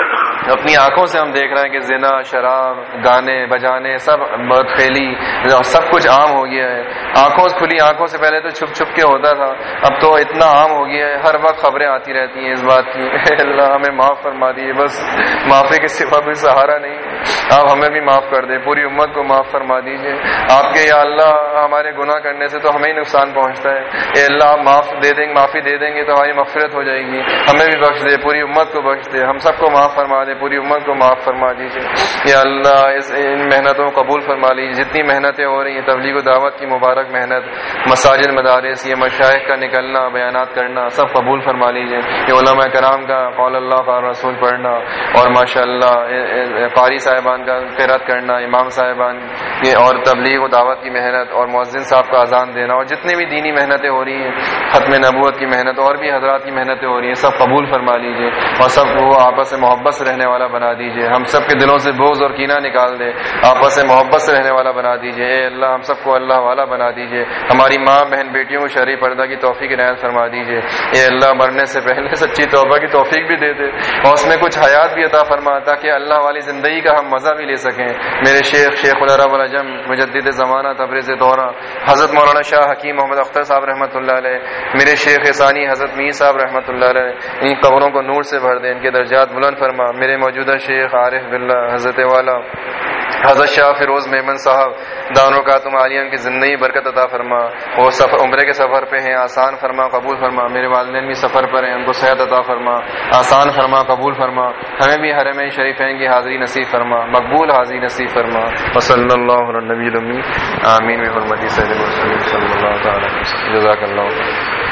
اپنی آنکھوں سے ہم دیکھ رہے ہیں کہ زنا، شراب، گانے بجانے، سب بد فعلی، سب کچھ عام ہو گیا ہے۔ کھلی آنکھوں سے پہلے تو چھپ چھپ کے ہوتا تھا، اب تو اتنا عام ہو گیا ہے، ہر وقت خبریں آتی رہتی ہیں اس بات کی۔ اے اللہ ہمیں معاف فرما دیجیے، بس معافی کے سوا کوئی سہارا نہیں، آپ ہمیں بھی معاف کر دیں، پوری امت کو معاف فرما دیجیے۔ آپ کے یا اللہ ہمارے گناہ کرنے سے تو ہمیں ہی نقصان پہنچتا ہے، اے اللہ آپ معافی دے دیں گے تو ہماری مغفرت ہو جائے گی، ہمیں بھی بخش دے، پوری امت کو بخش دے، ہم سب کو معاف فرما دے، پوری امت کو معاف فرما دیجیے۔ یا اللہ ان محنتوں کو قبول فرما لیجیے، جتنی محنتیں ہو رہی ہیں، تبلیغ و دعوت کی مبارک محنت، مساجد مدارس، یہ مشائخ کا نکلنا، بیانات کرنا، سب قبول فرما لیجیے۔ یہ علماء کرام کا قول اللہ قال رسول پڑھنا، اور ماشاءاللہ قاری صاحبان کا قرات کرنا، امام صاحبان کی، اور تبلیغ و دعوت کی محنت، اور مؤذن صاحب کا اذان دینا، اور جتنی بھی دینی محنتیں ہو رہی ہیں، ختم نبوت کی محنت، اور بھی حضرات کی محنتیں ہو رہی ہیں، سب قبول فرما لیجیے، اور سب کو آپس میں محبت سے رہنے والا بنا دیجیے، ہم سب کے دلوں سے بغض اور کینہ نکال دے، آپس میں محبت سے رہنے والا بنا دیجیے۔ اے اللہ ہم سب کو اللہ والا بنا دیجیے، ہماری ماں بہن بیٹیوں کو شرعی پردہ کی توفیق عنایت فرما دیجیے۔ اے اللہ مرنے سے پہلے سچی توبہ کی توفیق بھی دے دے، اور اس میں کچھ حیات بھی عطا فرما، تاکہ اللہ والی زندگی کا ہم مزہ بھی لے سکیں۔ میرے شیخ العرب العجم مجدد زمانہ تبریز دورہ حضرت مولانا شاہ حکیم محمد اختر صاحب رحمۃ اللہ علیہ، میرے شیخ ثانی حضرت میر صاحب رحمۃ اللہ علیہ، ان قبروں کو نور سے بھر دے، ان کے درجات بلند فرما۔ میرے موجودہ شیخ عارف باللہ حضرت والا حضرت شاہ فیروز میمن صاحب دارالقاتم عالیہ کی زندگی برکت عطا فرما، وہ عمرے کے سفر پہ ہیں، آسان فرما قبول فرما۔ میرے والدین بھی سفر پر ہیں، ان کو صحت عطا فرما، آسان فرما قبول فرما۔ ہمیں بھی حرمین شریفین کی حاضری نصیب فرما، مقبول حاضری نصیب فرما۔ وصلی اللہ علی النبی الامی، آمین بحرمت سید المرسلین صلی اللہ تعالی علیہ وسلم۔ جزاک اللہ۔